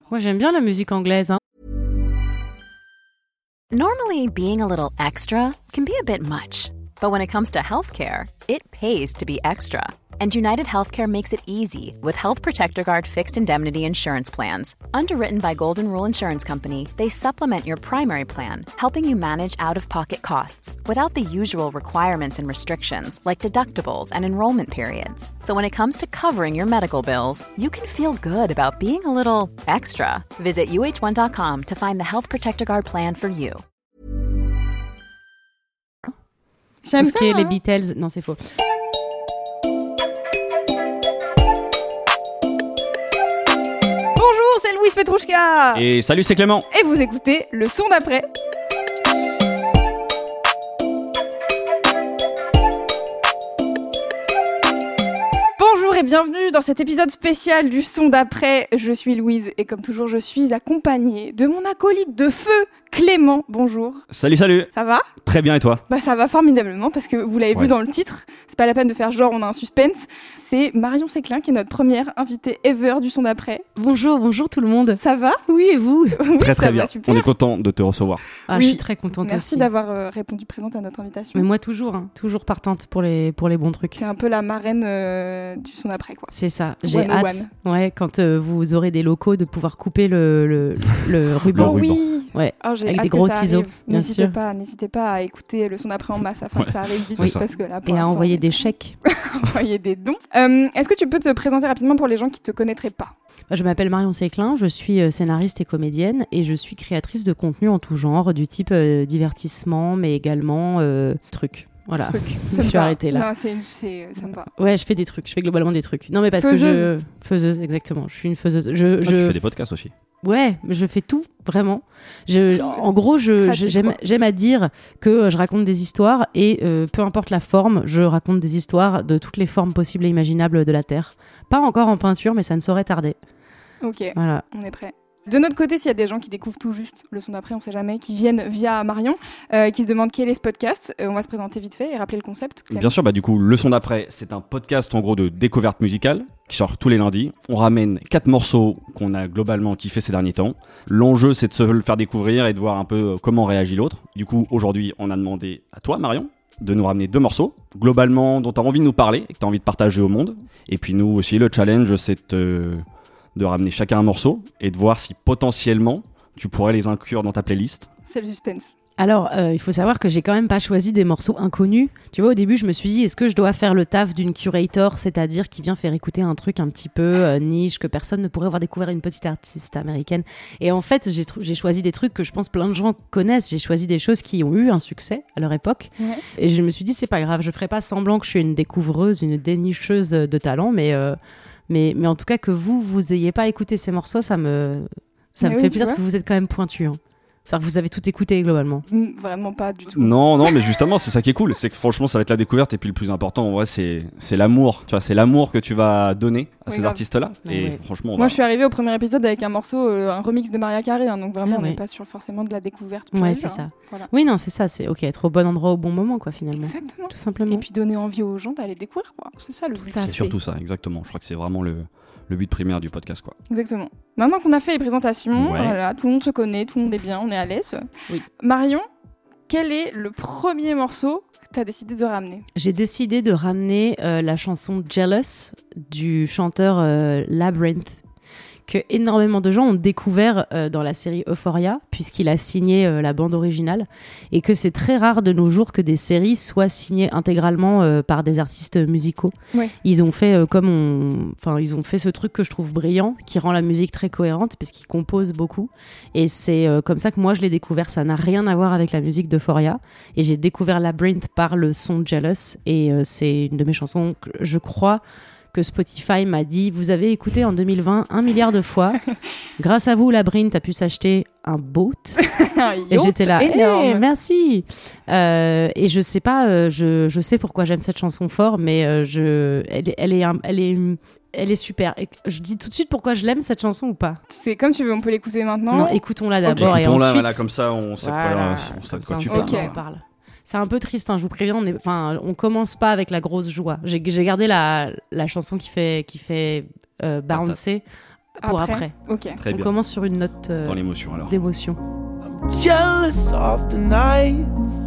Moi, j'aime bien la musique anglaise. Hein. Normally, being a little extra can be a bit much. But when it comes to healthcare, it pays to be extra. And United Healthcare makes it easy with Health Protector Guard fixed indemnity insurance plans. Underwritten by Golden Rule Insurance Company, they supplement your primary plan, helping you manage out-of-pocket costs without the usual requirements and restrictions like deductibles and enrollment periods. So when it comes to covering your medical bills, you can feel good about being a little extra. Visit uh1.com to find the Health Protector Guard plan for you. J'aime tout ce qui est les Beatles. Non, c'est faux. Bonjour, c'est Louise Petrouchka. Et salut, c'est Clément. Et vous écoutez le son d'après. Bonjour et bienvenue dans cet épisode spécial du son d'après. Je suis Louise et comme toujours, je suis accompagnée de mon acolyte de feu, Clément. Bonjour. Salut. Ça va ? Très bien, et toi ? Bah ça va formidablement parce que vous l'avez vu dans le titre, c'est pas la peine de faire genre on a un suspense, c'est Marion Séclin qui est notre première invitée ever du son d'après. Bonjour tout le monde. Ça va ? Oui, et vous ? Oui, très bien, super. on est content de te recevoir. Ah, Oui. Je suis très contente Merci aussi. d'avoir répondu présente à notre invitation. Mais moi toujours partante pour les bons trucs. C'est un peu la marraine du son d'après quoi. C'est ça, j'ai 101. hâte, quand vous aurez des locaux, de pouvoir couper le ruban. Oh oui. Ouais, J'ai avec hâte des que gros ça ciseaux, arrive. bien sûr. N'hésitez pas à écouter le son d'après en masse afin que ça arrive vite c'est ça. parce que là pour Et à l'instant, envoyer des chèques. envoyer des dons. Est-ce que tu peux te présenter rapidement pour les gens qui te connaîtraient pas ? Je m'appelle Marion Séclin, je suis scénariste et comédienne et je suis créatrice de contenu en tout genre, du type divertissement, mais également trucs. Voilà, je me suis arrêtée là. Non, ça me va. Ouais, je fais des trucs, je fais globalement des trucs. Non mais parce Faiseuse. Faiseuse, exactement, je suis une faiseuse. Tu fais des podcasts aussi. Ouais, je fais tout, vraiment. En gros, j'aime à dire que je raconte des histoires et peu importe la forme, je raconte des histoires de toutes les formes possibles et imaginables de la Terre. Pas encore en peinture, mais ça ne saurait tarder. Ok, Voilà. on est prêt. De notre côté, s'il y a des gens qui découvrent tout juste le son d'après, on sait jamais, qui viennent via Marion, qui se demandent quel est ce podcast, on va se présenter vite fait et rappeler le concept. Bien sûr, du coup, Le Son d'après, c'est un podcast en gros de découverte musicale qui sort tous les lundis. On ramène 4 morceaux qu'on a globalement kiffé ces derniers temps. L'enjeu, c'est de se le faire découvrir et de voir un peu comment réagit l'autre. Du coup, aujourd'hui, on a demandé à toi, Marion, de nous ramener 2 morceaux, globalement, dont tu as envie de nous parler et que tu as envie de partager au monde. Et puis nous aussi, le challenge, c'est de ramener chacun un morceau et de voir si potentiellement tu pourrais les inclure dans ta playlist. C'est le suspense. Alors, il faut savoir que j'ai quand même pas choisi des morceaux inconnus. Tu vois, au début, je me suis dit, est-ce que je dois faire le taf d'une curator, c'est-à-dire qui vient faire écouter un truc un petit peu niche, que personne ne pourrait avoir découvert une petite artiste américaine. Et en fait, j'ai choisi des trucs que je pense plein de gens connaissent. J'ai choisi des choses qui ont eu un succès à leur époque. Ouais. Et je me suis dit, c'est pas grave, je ferai pas semblant que je suis une découvreuse, une dénicheuse de talent, mais en tout cas, que vous ayez pas écouté ces morceaux, ça me fait plaisir parce que vous êtes quand même pointu. Hein. C'est-à-dire que vous avez tout écouté globalement. Vraiment pas du tout. Non, mais justement, c'est ça qui est cool. C'est que franchement, ça va être la découverte et puis le plus important, en vrai, c'est l'amour. Tu vois, c'est l'amour que tu vas donner à ces artistes-là. Et franchement, moi, je suis arrivée au premier épisode avec un morceau, un remix de Maria Carey, donc vraiment, on n'est pas sur forcément de la découverte. Ouais, c'est ça. Voilà. Oui, non, c'est ça. C'est ok, être au bon endroit au bon moment, quoi, finalement. Exactement. Tout simplement. Et puis donner envie aux gens d'aller découvrir, quoi. C'est ça le but. C'est surtout ça, exactement. Je crois que c'est vraiment le but primaire du podcast, quoi. Exactement. Maintenant qu'on a fait les présentations, voilà, tout le monde se connaît, tout le monde est bien, on est à l'aise. Oui. Marion, quel est le premier morceau que tu as décidé de ramener ? J'ai décidé de ramener la chanson Jealous du chanteur Labrinth, que énormément de gens ont découvert dans la série Euphoria, puisqu'il a signé la bande originale, et que c'est très rare de nos jours que des séries soient signées intégralement par des artistes musicaux. Ouais. Ils ont fait ils ont fait ce truc que je trouve brillant, qui rend la musique très cohérente, parce qu'ils composent beaucoup, et c'est comme ça que moi je l'ai découvert. Ça n'a rien à voir avec la musique d'Euphoria, et j'ai découvert Labrinth par le son Jealous, et c'est une de mes chansons que je crois que Spotify m'a dit, vous avez écouté en 2020 1 milliard de fois. Grâce à vous, Labrinth a pu s'acheter un boat. Et j'étais là, merci. Et je sais pas, je sais pourquoi j'aime cette chanson fort, mais elle est super. Et je dis tout de suite pourquoi je l'aime, cette chanson, ou pas ? C'est comme tu veux, on peut l'écouter maintenant. Non, écoutons-la d'abord, et ensuite... Voilà, comme ça, on sait de quoi tu parles. C'est un peu triste, je vous préviens, on commence pas avec la grosse joie. J'ai gardé la chanson qui fait bouncer pour après. Ok. Très On bien. commence sur une note Dans l'émotion alors. d'émotion. I'm jealous of the nights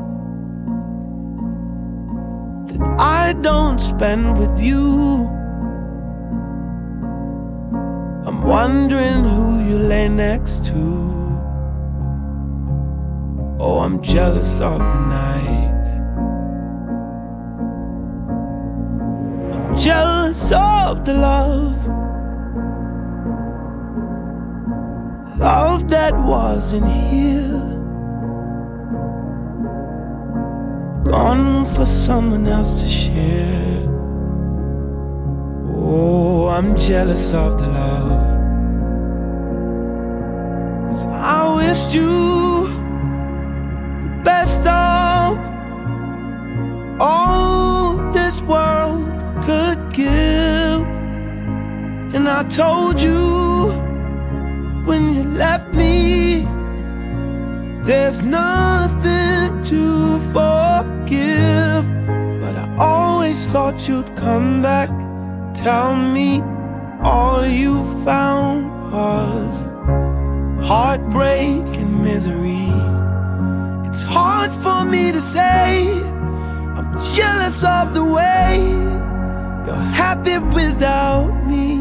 that I don't spend with you. I'm wondering who you lay next to. Oh, I'm jealous of the nights. I'm jealous of the love that wasn't here, gone for someone else to share. Oh, I'm jealous of the love, 'cause I wished you the best of all this world could give, and I told you when you left me, there's nothing to forgive. But I always thought you'd come back, tell me all you found was heartbreak and misery. It's hard for me to say, I'm jealous of the way you're happy without me.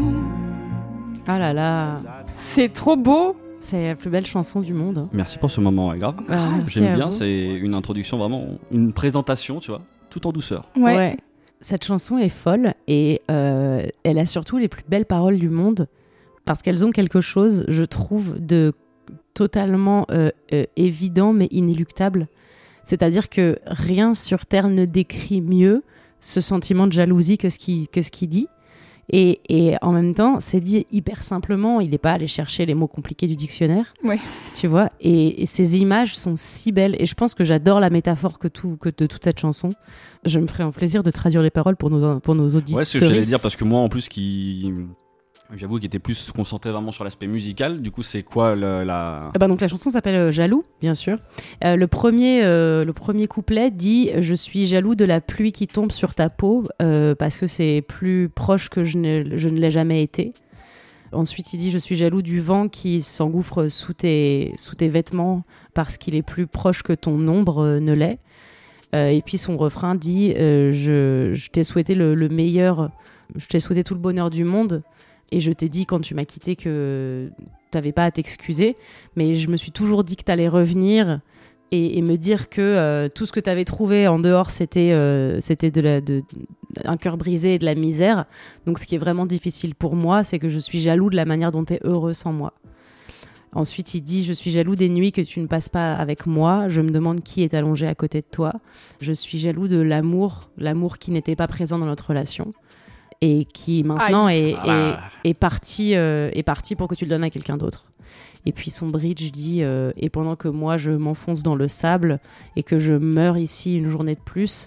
Ah là là, C'est trop beau. c'est la plus belle chanson du monde. Merci pour ce moment, grave. Merci J'aime à bien, vous. c'est une introduction vraiment, une présentation, tu vois, tout en douceur. Ouais. Cette chanson est folle et elle a surtout les plus belles paroles du monde parce qu'elles ont quelque chose, je trouve, de totalement évident mais inéluctable. C'est-à-dire que rien sur Terre ne décrit mieux ce sentiment de jalousie que ce qu'il dit. Et en même temps, c'est dit hyper simplement. Il n'est pas allé chercher les mots compliqués du dictionnaire. Ouais. Tu vois, et ces images sont si belles. Et je pense que j'adore la métaphore que de toute cette chanson. Je me ferai un plaisir de traduire les paroles pour nos auditeurs. Ouais, c'est ce que j'allais dire, parce que moi, en plus, j'avoue qu'il était plus concentré vraiment sur l'aspect musical. Du coup, c'est quoi la... Donc la chanson s'appelle Jaloux, bien sûr. Le premier couplet dit « Je suis jaloux de la pluie qui tombe sur ta peau parce que c'est plus proche que je ne l'ai jamais été. » Ensuite, il dit « Je suis jaloux du vent qui s'engouffre sous tes vêtements parce qu'il est plus proche que ton ombre ne l'est. » Et puis son refrain dit je t'ai souhaité le meilleur, je t'ai souhaité tout le bonheur du monde. Et je t'ai dit quand tu m'as quitté que t'avais pas à t'excuser, mais je me suis toujours dit que t'allais revenir et me dire que tout ce que t'avais trouvé en dehors c'était un cœur brisé et de la misère. Donc ce qui est vraiment difficile pour moi, c'est que je suis jaloux de la manière dont t'es heureux sans moi. Ensuite, il dit « Je suis jaloux des nuits que tu ne passes pas avec moi. Je me demande qui est allongé à côté de toi. Je suis jaloux de l'amour qui n'était pas présent dans notre relation. » Et qui maintenant est parti pour que tu le donnes à quelqu'un d'autre. Et puis son bridge dit et pendant que moi je m'enfonce dans le sable et que je meurs ici une journée de plus,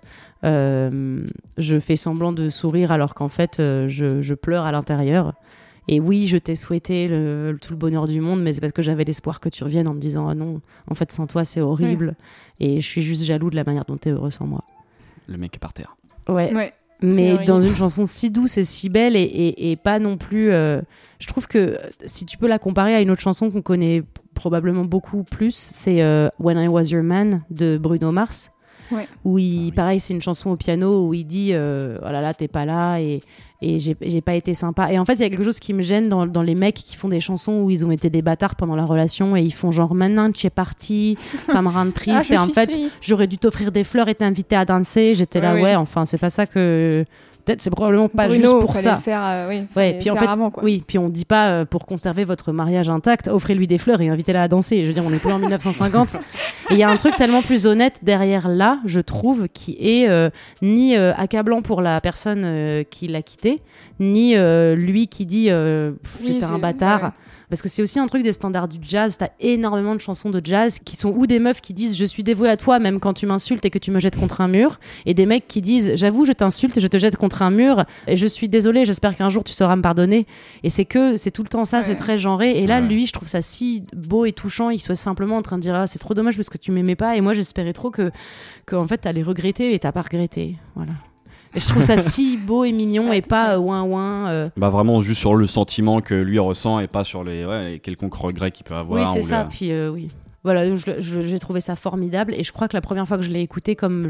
je fais semblant de sourire alors qu'en fait je pleure à l'intérieur. Et oui, je t'ai souhaité tout le bonheur du monde, mais c'est parce que j'avais l'espoir que tu reviennes en me disant ah non, en fait sans toi c'est horrible. Et je suis juste jaloux de la manière dont t'es heureux sans moi. Le mec est par terre. Ouais. Mais dans une chanson si douce et si belle et pas non plus... je trouve que si tu peux la comparer à une autre chanson qu'on connaît probablement beaucoup plus, c'est When I Was Your Man de Bruno Mars. Ouais. Où pareil, c'est une chanson au piano où il dit oh là là, t'es pas là et j'ai pas été sympa. Et en fait, il y a quelque chose qui me gêne dans les mecs qui font des chansons où ils ont été des bâtards pendant la relation et ils font genre maintenant tu es parti, ça me rend triste. Et en fait, j'aurais dû t'offrir des fleurs et t'inviter à danser. J'étais là, ouais, enfin, c'est pas ça que. Peut-être c'est probablement pas Bruno, juste pour ça. Puis en fait, avant, quoi. Oui, puis on dit pas pour conserver votre mariage intact, offrez-lui des fleurs et invitez-la à danser. Je veux dire, on n'est plus en 1950. Et il y a un truc tellement plus honnête derrière là, je trouve, qui est ni accablant pour la personne qui l'a quitté, ni lui qui dit j'étais un bâtard. Ouais. Parce que c'est aussi un truc des standards du jazz. T'as énormément de chansons de jazz qui sont ou des meufs qui disent je suis dévouée à toi même quand tu m'insultes et que tu me jettes contre un mur, et des mecs qui disent j'avoue je t'insulte et je te jette contre un mur et je suis désolée, j'espère qu'un jour tu sauras me pardonner. Et c'est tout le temps ça, c'est très genré. Et là lui je trouve ça si beau et touchant, il soit simplement en train de dire ah, c'est trop dommage parce que tu m'aimais pas et moi j'espérais trop que en fait t'allais regretter et t'as pas regretté. Voilà. Et je trouve ça si beau et mignon et pas ouin ouin. Bah vraiment juste sur le sentiment que lui ressent et pas sur les quelconques regrets qu'il peut avoir. Oui, c'est ça. Puis oui. Voilà, j'ai trouvé ça formidable et je crois que la première fois que je l'ai écouté, comme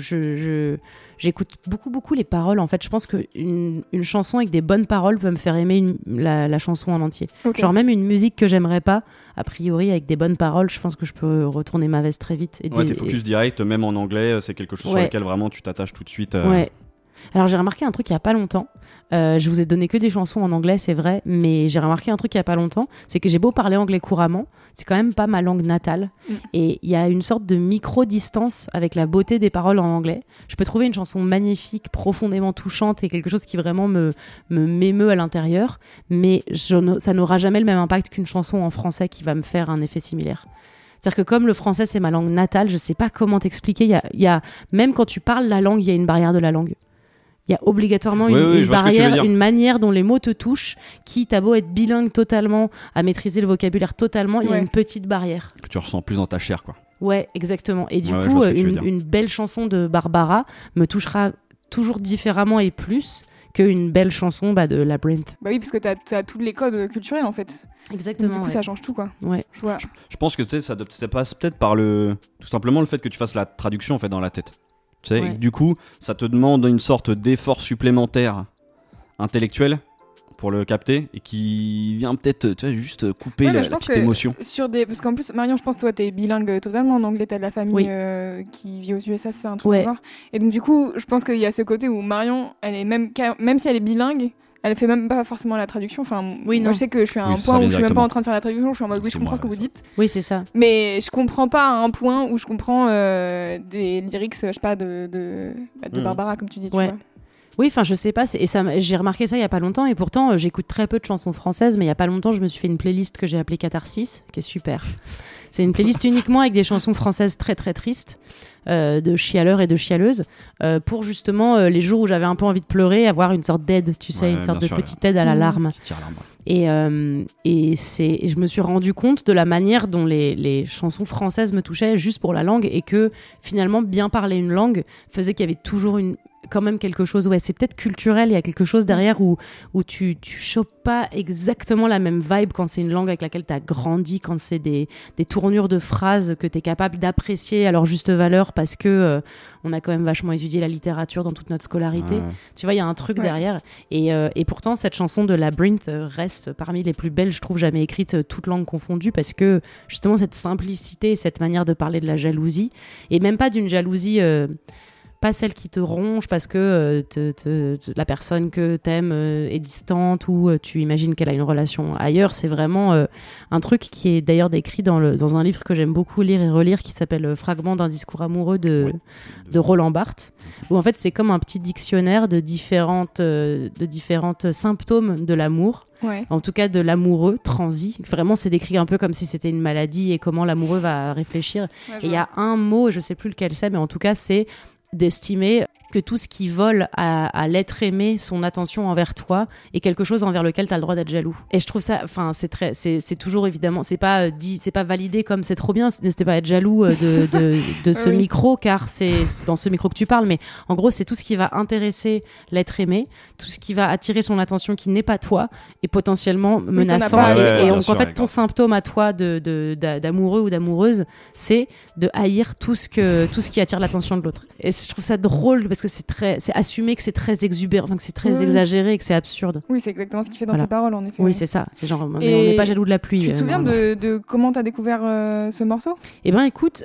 j'écoute beaucoup les paroles, en fait, je pense qu'une chanson avec des bonnes paroles peut me faire aimer la chanson en entier. Okay. Genre même une musique que j'aimerais pas, a priori, avec des bonnes paroles, je pense que je peux retourner ma veste très vite. T'es focus direct, même en anglais, c'est quelque chose sur lequel vraiment tu t'attaches tout de suite. Ouais. Alors j'ai remarqué un truc il y a pas longtemps. Je vous ai donné que des chansons en anglais, c'est vrai, mais j'ai remarqué un truc il y a pas longtemps, c'est que j'ai beau parler anglais couramment, c'est quand même pas ma langue natale. Et il y a une sorte de micro-distance avec la beauté des paroles en anglais. Je peux trouver une chanson magnifique, profondément touchante et quelque chose qui vraiment m'émeut à l'intérieur, mais ça n'aura jamais le même impact qu'une chanson en français qui va me faire un effet similaire. C'est-à-dire que comme le français c'est ma langue natale, je sais pas comment t'expliquer, même quand tu parles la langue, il y a une barrière de la langue. Il y a obligatoirement une barrière, une manière dont les mots te touchent, qui t'as beau être bilingue totalement, à maîtriser le vocabulaire totalement, il y a une petite barrière. Que tu ressens plus dans ta chair, quoi. Ouais, exactement. Et du coup, une belle chanson de Barbara me touchera toujours différemment et plus qu'une belle chanson de Labrinth. Bah oui, parce que t'as tous les codes culturels, en fait. Exactement. Donc, du coup, ça change tout, quoi. Ouais. Je pense que ça passe peut-être par tout simplement le fait que tu fasses la traduction, en fait, dans la tête. Tu sais, du coup, ça te demande une sorte d'effort supplémentaire intellectuel pour le capter et qui vient peut-être juste couper la petite émotion. Parce qu'en plus, Marion, je pense que toi, t'es bilingue totalement en anglais, t'as de la famille qui vit aux USA, c'est un truc de genre. Et donc, du coup, je pense qu'il y a ce côté où Marion, elle est même si elle est bilingue, elle fait même pas forcément la traduction. Enfin, moi, je sais que je suis à un point où je suis même pas en train de faire la traduction. Je suis en mode je comprends ce que vous dites. Oui, c'est ça. Mais je comprends pas à un point où je comprends des lyrics, je sais pas, de Barbara, comme tu dis. Tu vois. Oui, enfin, je sais pas. J'ai remarqué ça il y a pas longtemps et pourtant, j'écoute très peu de chansons françaises. Mais il y a pas longtemps, je me suis fait une playlist que j'ai appelée Catharsis, qui est super. C'est une playlist uniquement avec des chansons françaises très très tristes, de chialeurs et de chialeuses, pour justement les jours où j'avais un peu envie de pleurer, avoir une sorte d'aide, tu sais, une sorte de petite aide à la larme. Qui tire l'arme. Et je me suis rendu compte de la manière dont les chansons françaises me touchaient juste pour la langue et que finalement bien parler une langue faisait qu'il y avait toujours quand même quelque chose, c'est peut-être culturel, il y a quelque chose derrière où tu chopes pas exactement la même vibe quand c'est une langue avec laquelle tu as grandi, quand c'est des tournures de phrases que tu es capable d'apprécier à leur juste valeur parce que on a quand même vachement étudié la littérature dans toute notre scolarité. Tu vois, il y a un truc derrière. Et pourtant, cette chanson de Labrinth reste parmi les plus belles, je trouve, jamais écrites, toutes langues confondues, parce que justement, cette simplicité, cette manière de parler de la jalousie, et même pas d'une jalousie... pas celle qui te ronge parce que la personne que t'aimes est distante ou tu imagines qu'elle a une relation ailleurs. C'est vraiment un truc qui est d'ailleurs décrit dans un livre que j'aime beaucoup lire et relire qui s'appelle Fragments d'un discours amoureux de Roland Barthes, où en fait c'est comme un petit dictionnaire de différentes symptômes de l'amour. En tout cas de l'amoureux transi. Vraiment, c'est décrit un peu comme si c'était une maladie et comment l'amoureux va réfléchir. Et il y a un mot, je sais plus lequel c'est, mais en tout cas c'est d'estimer que tout ce qui vole à l'être aimé, son attention envers toi, est quelque chose envers lequel tu as le droit d'être jaloux. Et je trouve ça, enfin, c'est toujours évidemment, c'est pas validé comme c'est trop bien, n'hésitez pas à être jaloux de ce micro, car c'est dans ce micro que tu parles, mais en gros, c'est tout ce qui va intéresser l'être aimé, tout ce qui va attirer son attention qui n'est pas toi, et potentiellement menaçant. Donc, en fait, ton symptôme à toi d'amoureux ou d'amoureuse, c'est de haïr tout ce qui attire l'attention de l'autre. Et je trouve ça drôle, parce que c'est assumé que c'est très exubérant, enfin, que c'est très exagéré et que c'est absurde. Oui, c'est exactement ce qu'il fait dans ses paroles, en effet. Oui, c'est ça. C'est genre, mais on n'est pas jaloux de la pluie. Tu te souviens de comment t'as découvert ce morceau ? Eh ben, écoute,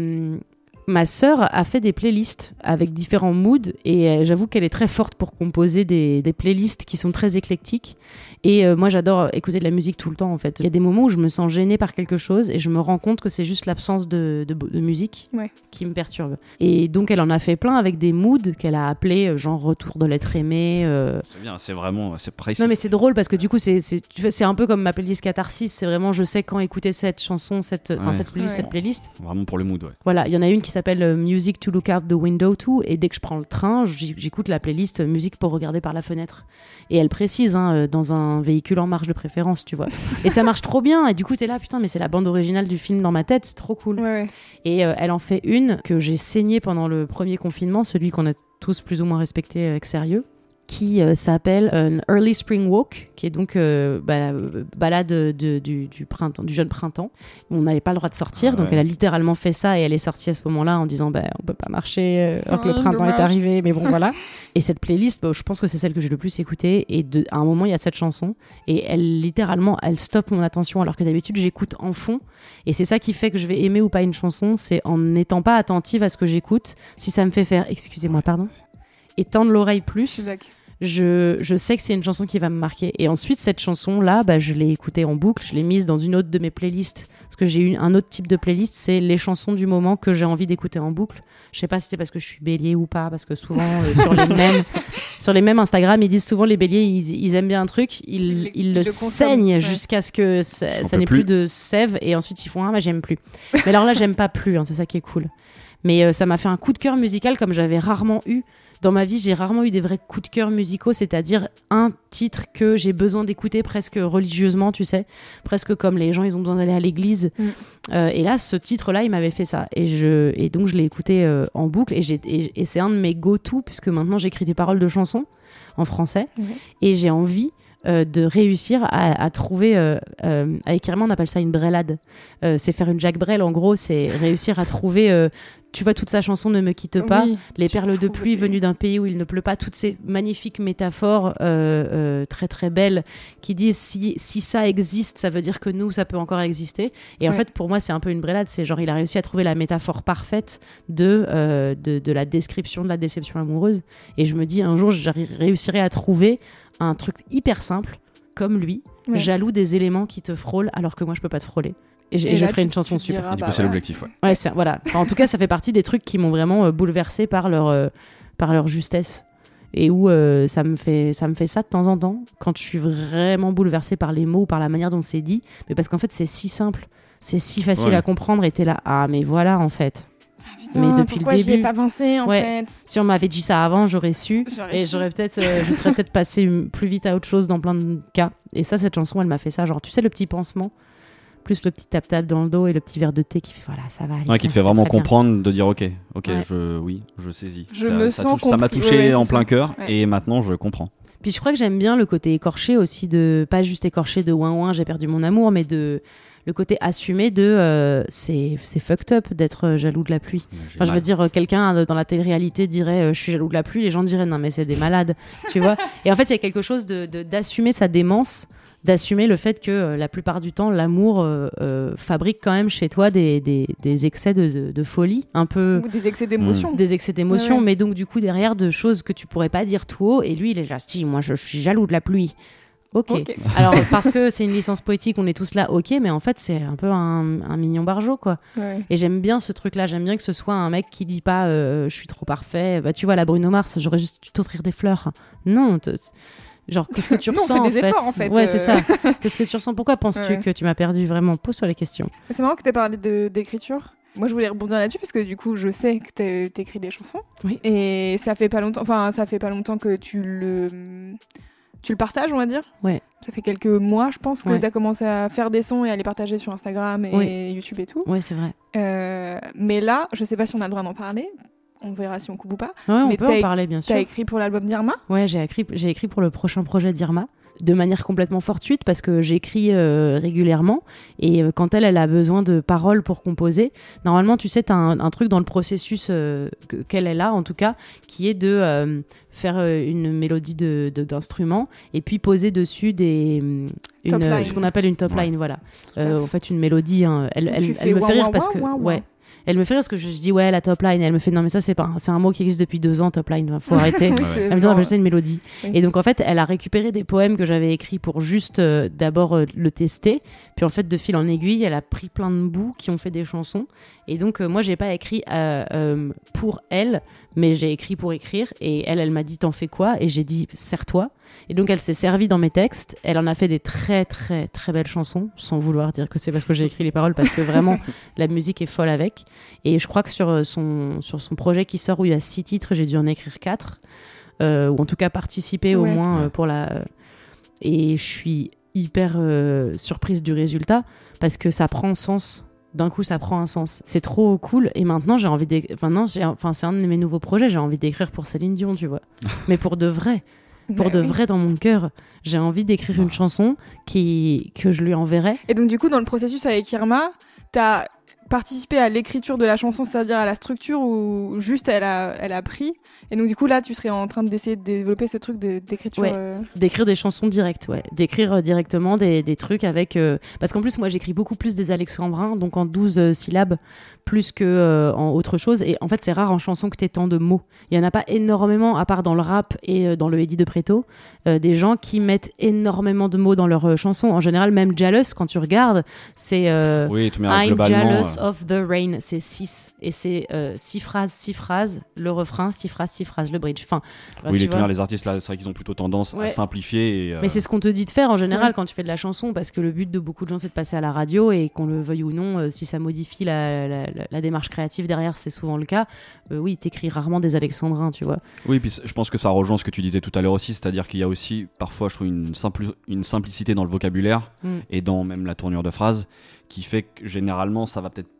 ma sœur a fait des playlists avec différents moods et j'avoue qu'elle est très forte pour composer des playlists qui sont très éclectiques. Et moi, j'adore écouter de la musique tout le temps, en fait. Il y a des moments où je me sens gênée par quelque chose et je me rends compte que c'est juste l'absence de musique qui me perturbe. Et donc, elle en a fait plein avec des moods qu'elle a appelés genre Retour de l'être aimé. C'est bien, c'est précis. Non, mais c'est drôle parce que du coup, c'est un peu comme ma playlist Catharsis. C'est vraiment, je sais quand écouter cette chanson, cette playlist. Vraiment pour le mood, Voilà, il y en a une qui s'appelle Music to Look Out the Window to, et dès que je prends le train, j'écoute la playlist musique pour regarder par la fenêtre. Et elle précise, dans un véhicule en marche de préférence, tu vois. Et ça marche trop bien, et du coup t'es là, putain, mais c'est la bande originale du film dans ma tête, c'est trop cool. Ouais. Et elle en fait une que j'ai saignée pendant le premier confinement, celui qu'on a tous plus ou moins respecté avec sérieux, qui s'appelle An Early Spring Walk, qui est donc balade du printemps, du jeune printemps. On n'avait pas le droit de sortir, donc elle a littéralement fait ça, et elle est sortie à ce moment-là en disant on peut pas marcher alors que le printemps est arrivé, mais bon voilà. Et cette playlist, je pense que c'est celle que j'ai le plus écoutée, et à un moment il y a cette chanson, et elle stoppe mon attention, alors que d'habitude j'écoute en fond, et c'est ça qui fait que je vais aimer ou pas une chanson, c'est en n'étant pas attentive à ce que j'écoute, si ça me fait faire, excusez-moi, pardon, et tendre l'oreille plus, je sais que c'est une chanson qui va me marquer. Et ensuite, cette chanson-là, je l'ai écoutée en boucle, je l'ai mise dans une autre de mes playlists. Parce que j'ai eu un autre type de playlist, c'est les chansons du moment que j'ai envie d'écouter en boucle. Je sais pas si c'est parce que je suis bélier ou pas, parce que souvent, sur les mêmes Instagram, ils disent souvent les béliers, ils aiment bien un truc, ils le saignent jusqu'à ce que ça n'ait plus de sève, et ensuite ils font j'aime plus. Mais alors là, j'aime pas plus, c'est ça qui est cool. Mais ça m'a fait un coup de cœur musical comme j'avais rarement eu. Dans ma vie, j'ai rarement eu des vrais coups de cœur musicaux, c'est-à-dire un titre que j'ai besoin d'écouter presque religieusement, tu sais, presque comme les gens, ils ont besoin d'aller à l'église. Et là, ce titre-là, il m'avait fait ça. Et donc, je l'ai écouté en boucle, et c'est un de mes go-to, puisque maintenant, j'écris des paroles de chansons en français, et j'ai envie de réussir à trouver avec carrément on appelle ça une brélade, c'est faire une Jacques Brel, en gros c'est réussir à trouver tu vois toute sa chanson Ne me quitte pas, les perles de pluie venues d'un pays où il ne pleut pas, toutes ces magnifiques métaphores très très belles qui disent si ça existe, ça veut dire que nous ça peut encore exister. Et en fait pour moi c'est un peu une brélade, c'est genre il a réussi à trouver la métaphore parfaite de la description de la déception amoureuse, et je me dis un jour je réussirai à trouver un truc hyper simple comme lui, jaloux des éléments qui te frôlent alors que moi je peux pas te frôler, et je ferai une chanson super. Et du coup c'est l'objectif. Voilà. Enfin, en tout cas ça fait partie des trucs qui m'ont vraiment bouleversée par leur justesse, et où ça me fait ça de temps en temps quand je suis vraiment bouleversée par les mots ou par la manière dont c'est dit, mais parce qu'en fait c'est si simple, c'est si facile à comprendre, et t'es là mais voilà en fait. Putain, mais depuis pourquoi le début, j'y ai pas pensé en fait. Si on m'avait dit ça avant, j'aurais su, et je serais peut-être passée plus vite à autre chose dans plein de cas. Et ça, cette chanson, elle m'a fait ça, genre tu sais le petit pansement, plus le petit tap-tap dans le dos et le petit verre de thé qui fait voilà, ça va aller. Qui te fait vraiment comprendre, de dire ok, je saisis. Ça m'a touché en plein cœur, et maintenant je comprends. Puis je crois que j'aime bien le côté écorché aussi, de pas juste écorché de ouin j'ai perdu mon amour, mais de le côté assumé de c'est fucked up d'être jaloux de la pluie. Enfin, je veux dire, quelqu'un dans la télé-réalité dirait je suis jaloux de la pluie, les gens diraient non mais c'est des malades, tu vois. Et en fait il y a quelque chose d'assumer sa démence, d'assumer le fait que la plupart du temps l'amour fabrique quand même chez toi des excès de folie, un peu, ou des excès d'émotion, mais donc du coup derrière de choses que tu pourrais pas dire tout haut, et lui il est là, si moi je suis jaloux de la pluie. Ok. Alors parce que c'est une licence poétique, on est tous là, ok, mais en fait c'est un peu un mignon barjot quoi. Et j'aime bien ce truc là, j'aime bien que ce soit un mec qui dit pas je suis trop parfait, tu vois la Bruno Mars, j'aurais juste dû t'offrir des fleurs. Non, genre qu'est-ce que tu ressens on fait des efforts, en fait. Ouais c'est ça. Qu'est-ce que tu ressens, pourquoi penses-tu que tu m'as perdu, vraiment, pose sur les questions. C'est marrant que tu aies parlé d'écriture. Moi je voulais rebondir là-dessus parce que du coup je sais que t'écris des chansons, et ça fait pas longtemps que tu le partages, on va dire. Ça fait quelques mois, je pense, que tu as commencé à faire des sons et à les partager sur Instagram et YouTube et tout. Ouais, c'est vrai. Mais là, je sais pas si on a le droit d'en parler. On verra si on coupe ou pas. Ouais, on peut en parler, bien sûr. T'as écrit pour l'album d'Irma ? Ouais, j'ai écrit pour le prochain projet d'Irma, de manière complètement fortuite, parce que j'écris régulièrement, et quand elle a besoin de paroles pour composer, normalement, tu sais, t'as un truc dans le processus qu'elle est là, en tout cas, qui est de faire une mélodie d'instrument, et puis poser dessus ce qu'on appelle une top line, voilà. En fait, une mélodie, elle me fait rire parce que... Elle me fait rire parce que je dis la top line, elle me fait non mais ça c'est un mot qui existe depuis 2 ans, top line, faut arrêter. Elle me dit on appelle ça une mélodie. Et donc en fait elle a récupéré des poèmes que j'avais écrits pour juste d'abord le tester, puis en fait de fil en aiguille elle a pris plein de bouts qui ont fait des chansons, et donc moi j'ai pas écrit pour elle, mais j'ai écrit pour écrire, et elle m'a dit t'en fais quoi, et j'ai dit serre-toi. Et donc elle s'est servie dans mes textes. Elle en a fait des très très très belles chansons, sans vouloir dire que c'est parce que j'ai écrit les paroles, parce que vraiment la musique est folle avec. Et je crois que sur son projet qui sort, où il y a 6 titres, j'ai dû en écrire 4, ou en tout cas participer au moins pour la... Et je suis hyper surprise du résultat, parce que ça prend sens. D'un coup, ça prend un sens. C'est trop cool. Et maintenant, j'ai envie c'est un de mes nouveaux projets. J'ai envie d'écrire pour Céline Dion, tu vois. Mais pour de vrai. Pour de vrai, dans mon cœur. J'ai envie d'écrire une chanson que je lui enverrai. Et donc, du coup, dans le processus avec Irma, t'as participé à l'écriture de la chanson, c'est-à-dire à la structure, ou juste elle a pris. Et donc, du coup, là, tu serais en train d'essayer de développer ce truc d'écriture. D'écrire des chansons directes, d'écrire directement des trucs avec... Parce qu'en plus, moi, j'écris beaucoup plus des alexandrins, donc en 12 syllabes, plus que en autre chose. Et en fait, c'est rare en chanson que t'aies tant de mots. Il y en a pas énormément, à part dans le rap et dans le Eddie de Preto, des gens qui mettent énormément de mots dans leurs chansons. En général, même Jealous, quand tu regardes, c'est I'm jealous of the rain. C'est 6. Et c'est 6 phrases, le refrain, 6 phrases, le bridge. Enfin, les artistes, là, c'est vrai qu'ils ont plutôt tendance à simplifier. Mais c'est ce qu'on te dit de faire en général quand tu fais de la chanson, parce que le but de beaucoup de gens, c'est de passer à la radio, et qu'on le veuille ou non, si ça modifie la démarche créative derrière, c'est souvent le cas. Oui, t'écris rarement des alexandrins, tu vois. Oui, puis je pense que ça rejoint ce que tu disais tout à l'heure aussi, c'est-à-dire qu'il y a aussi parfois, je trouve, une simplicité dans le vocabulaire et dans même la tournure de phrase, qui fait que généralement ça va peut-être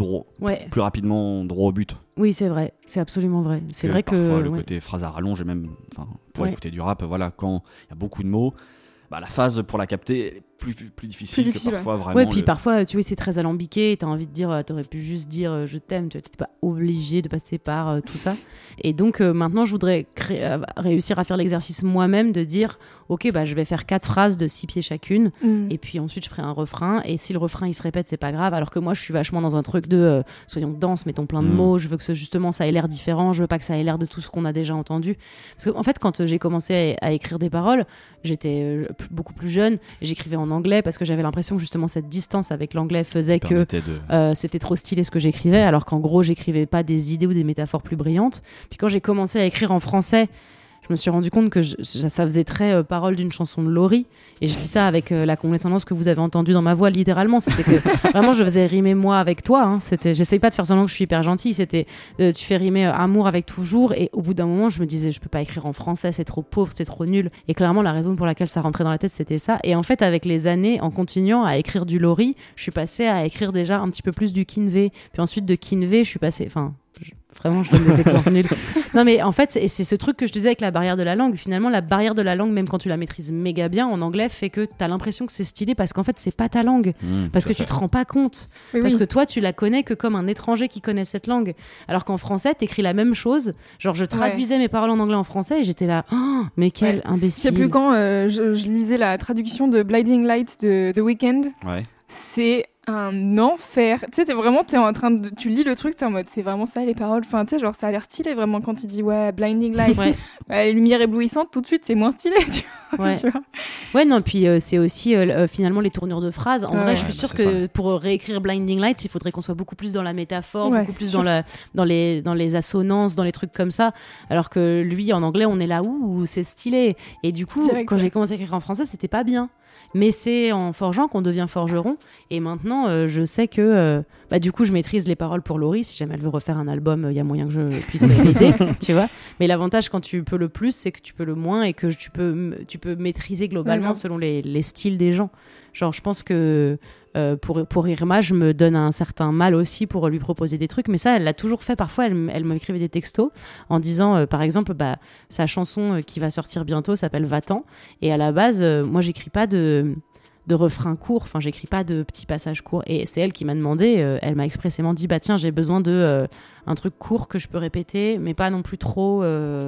plus rapidement droit au but. Oui, c'est vrai, c'est absolument vrai. C'est vrai parfois, le côté phrase à rallonge, et même pour écouter du rap, voilà, quand il y a beaucoup de mots, la phase pour la capter est plus difficile que parfois vraiment. Ouais, puis parfois, tu vois, c'est très alambiqué, t'as envie de dire, t'aurais pu juste dire je t'aime, tu t'es pas obligé de passer par tout ça. Et donc maintenant, je voudrais réussir à faire l'exercice moi-même de dire, ok, je vais faire 4 phrases de 6 pieds chacune, et puis ensuite je ferai un refrain, et si le refrain il se répète, c'est pas grave, alors que moi je suis vachement dans un truc de soyons dense, mettons plein de mots, je veux que justement ça ait l'air différent, je veux pas que ça ait l'air de tout ce qu'on a déjà entendu. Parce qu'en fait, quand j'ai commencé à écrire des paroles, j'étais beaucoup plus jeune, j'écrivais en anglais parce que j'avais l'impression que justement cette distance avec l'anglais faisait que c'était trop stylé ce que j'écrivais, alors qu'en gros j'écrivais pas des idées ou des métaphores plus brillantes. Puis quand j'ai commencé à écrire en français, je me suis rendu compte que ça faisait très parole d'une chanson de Laurie, et je dis ça avec la condescendance que vous avez entendue dans ma voix, littéralement. C'était que vraiment je faisais rimer moi avec toi, j'essaye pas de faire semblant que je suis hyper gentille, c'était tu fais rimer amour avec toujours, et au bout d'un moment je me disais je peux pas écrire en français, c'est trop pauvre, c'est trop nul, et clairement la raison pour laquelle ça rentrait dans la tête c'était ça. Et en fait, avec les années, en continuant à écrire du Laurie, je suis passée à écrire déjà un petit peu plus du Kinvey, puis ensuite de Kinvey je suis passée, vraiment, je donne des exemples nuls. Non, mais en fait, c'est ce truc que je disais avec la barrière de la langue. Finalement, la barrière de la langue, même quand tu la maîtrises méga bien en anglais, fait que t'as l'impression que c'est stylé, parce qu'en fait, c'est pas ta langue. Parce que tu te rends pas compte. Parce que toi, tu la connais que comme un étranger qui connaît cette langue. Alors qu'en français, t'écris la même chose. Genre, je traduisais mes paroles en anglais en français, et j'étais là, oh, mais quel imbécile. Je sais plus quand je lisais la traduction de Blinding Lights de The Weeknd. Ouais. C'est un enfer. Tu sais, t'es en train de... Tu lis le truc, t'es en mode, c'est vraiment ça les paroles. Enfin, tu sais, genre, ça a l'air stylé vraiment quand il dit, Blinding Lights. Les lumières éblouissantes, tout de suite, c'est moins stylé, tu vois. Ouais, non, puis c'est aussi finalement les tournures de phrases. En vrai, je suis sûre que pour réécrire Blinding Lights, il faudrait qu'on soit beaucoup plus dans la métaphore, beaucoup plus dans les assonances, dans les trucs comme ça. Alors que lui, en anglais, on est là où c'est stylé. Et du coup, quand j'ai commencé à écrire en français, c'était pas bien. Mais c'est en forgeant qu'on devient forgeron. Et maintenant, je sais que du coup, je maîtrise les paroles pour Laurie. Si jamais elle veut refaire un album, il y a moyen que je puisse l'aider, tu vois. Mais l'avantage quand tu peux le plus, c'est que tu peux le moins, et que tu peux maîtriser globalement selon les styles des gens. Genre, je pense que pour Irma, je me donne un certain mal aussi pour lui proposer des trucs, mais ça, elle l'a toujours fait. Parfois, elle m'écrivait des textos en disant, par exemple, sa chanson qui va sortir bientôt s'appelle Va-t'en, et à la base, moi, j'écris pas de refrain court, enfin, j'écris pas de petits passages courts, et c'est elle qui m'a demandé, elle m'a expressément dit, tiens, j'ai besoin de un truc court que je peux répéter, mais pas non plus trop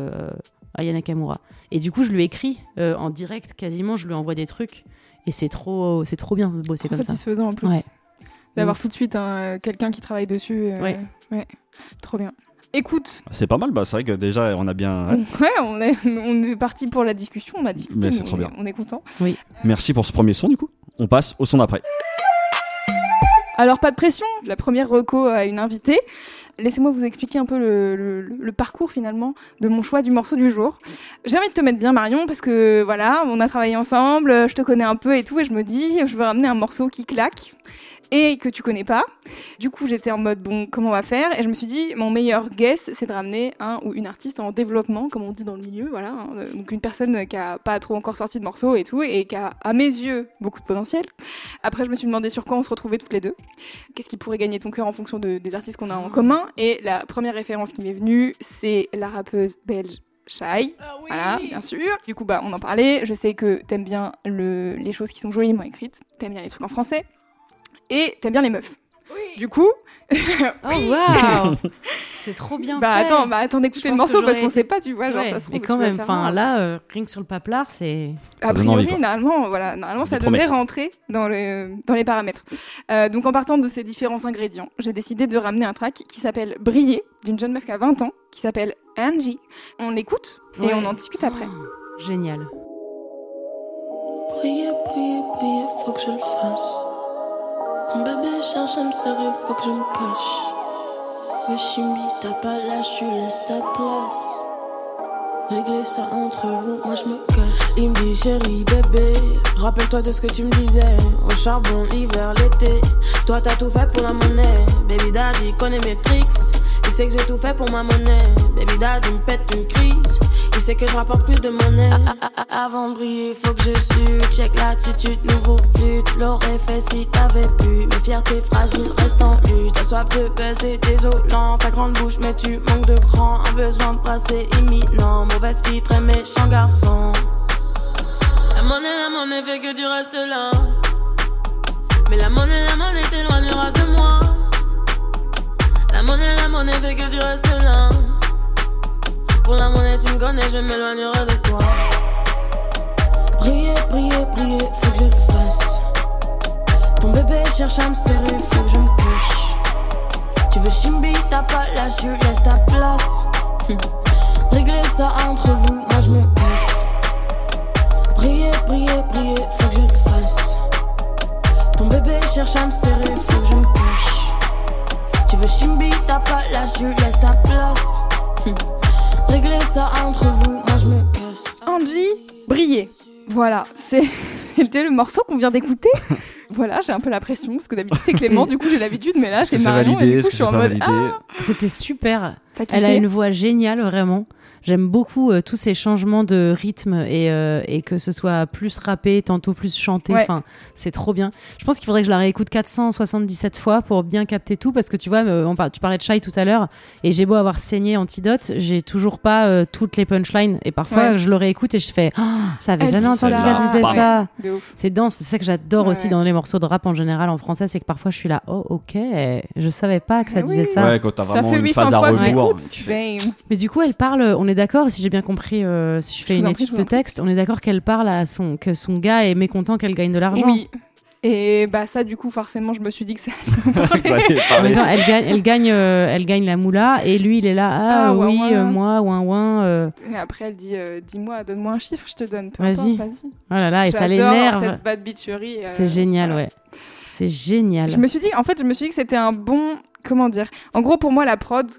Aya Nakamura. Et du coup, je lui écris en direct, quasiment, je lui envoie des trucs. Et c'est trop bien de bosser comme ça. Satisfaisant en plus. D'avoir tout de suite quelqu'un qui travaille dessus. Ouais. Trop bien. Écoute. C'est pas mal, c'est vrai que déjà on a bien. On est parti pour la discussion, on a discuté. Mais c'est trop bien. On est content. Oui. Merci pour ce premier son du coup. On passe au son d'après. Alors, pas de pression, la première reco à une invitée. Laissez-moi vous expliquer un peu le parcours finalement de mon choix du morceau du jour. J'ai envie de te mettre bien Marion parce que voilà, on a travaillé ensemble, je te connais un peu et tout et je me dis je veux ramener un morceau qui claque et que tu connais pas. Du coup, j'étais en mode bon, comment on va faire ? Et je me suis dit mon meilleur guess, c'est de ramener un ou une artiste en développement, comme on dit dans le milieu, voilà. Donc une personne qui a pas trop encore sorti de morceau et tout et qui a à mes yeux beaucoup de potentiel. Après, je me suis demandé sur quoi on se retrouvait toutes les deux. Qu'est-ce qui pourrait gagner ton cœur en fonction des artistes qu'on a en commun ? Et la première référence qui m'est venue, c'est la rappeuse belge Shai. Ah oui. Voilà, bien sûr. Du coup, on en parlait. Je sais que t'aimes bien les choses qui sont joliment écrites. T'aimes bien les trucs en français. Et t'aimes bien les meufs. Oui. Du coup... Oh waouh. C'est trop bien fait. Attends d'écouter le morceau parce qu'on sait pas, tu vois, genre ça se trouve. Mais quand même, là, rien que sur le paplard, c'est... A priori, normalement ça devrait rentrer dans les paramètres. Donc en partant de ces différents ingrédients, j'ai décidé de ramener un track qui s'appelle Briller, d'une jeune meuf qui a 20 ans, qui s'appelle Angie. On l'écoute et on en discute après. Génial. Briller, briller, briller, faut que je le fasse. Ton bébé cherche à me serrer, faut que je me cache. Mais Chimbi, t'as pas l'âge, tu laisses ta place. Régler ça entre vous, moi je me casse. Il me dit chérie, bébé, rappelle-toi de ce que tu me disais. Au charbon, l'hiver, l'été. Toi t'as tout fait pour la monnaie. Baby daddy connaît mes tricks. Il sait que j'ai tout fait pour ma monnaie. Baby daddy me pète une crise. Il sait que je rapporte plus de monnaie. Avant de briller, faut que je su. Check l'attitude, nouveau flûte. L'aurait fait si t'avais pu. Mes fiertés fragiles restent en lutte. T'as soif de baiser, désolant. Ta grande bouche, mais tu manques de cran. Un besoin de brasser imminent. Mauvaise fille, très méchant garçon. La monnaie fait que tu restes là. Mais la monnaie t'éloignera de moi. La monnaie fait que tu restes là. Pour la monnaie tu me connais, je m'éloignerai de toi. Briller, briller, briller, faut que je le fasse. Ton bébé cherche à me serrer, faut que je me cache. Tu veux Chimbi, t'as pas l'âge, tu laisses ta place. Régler ça entre vous, moi je me casse. Briller, briller, briller, faut que je le fasse. Ton bébé cherche à me serrer, faut que je me cache. Tu veux Chimbi, t'as pas l'âge, tu laisses ta place. Régler ça entre vous, moi je me casse. Angie, Briller. Voilà, c'était le morceau qu'on vient d'écouter. Voilà, j'ai un peu la pression parce que d'habitude c'est Clément, du coup j'ai l'habitude, mais là c'est Marion et du coup je suis en mode C'était super. Elle a une voix géniale, vraiment. J'aime beaucoup tous ces changements de rythme et que ce soit plus rappé, tantôt plus chanté. Ouais. Enfin, c'est trop bien. Je pense qu'il faudrait que je la réécoute 477 fois pour bien capter tout parce que tu vois, tu parlais de Shai tout à l'heure et j'ai beau avoir saigné Antidote, j'ai toujours pas toutes les punchlines et parfois je le réécoute et je fais ça avait jamais entendu qu'elle disait ça. C'est dense, c'est ça que j'adore aussi dans les morceaux de rap en général en français, c'est que parfois je suis là ok, je savais pas que ça disait ça. Ouais, quand t'as vraiment une phase à rebours. Mais du coup elle parle, on est d'accord, si j'ai bien compris, si je fais une étude de texte, on est d'accord qu'elle parle que son gars est mécontent qu'elle gagne de l'argent. Oui. Et ça, du coup, forcément, je me suis dit que ça allait elle gagne la moula et lui, il est là, moi, ouin. Et après, elle dit, dis-moi, donne-moi un chiffre, je te donne. Vas-y. Oh là là, et ça l'énerve. l'énerve. Cette bad bitcherie. C'est génial, ouais. C'est génial. Je me suis dit que c'était un bon, comment dire. En gros, pour moi, la prod,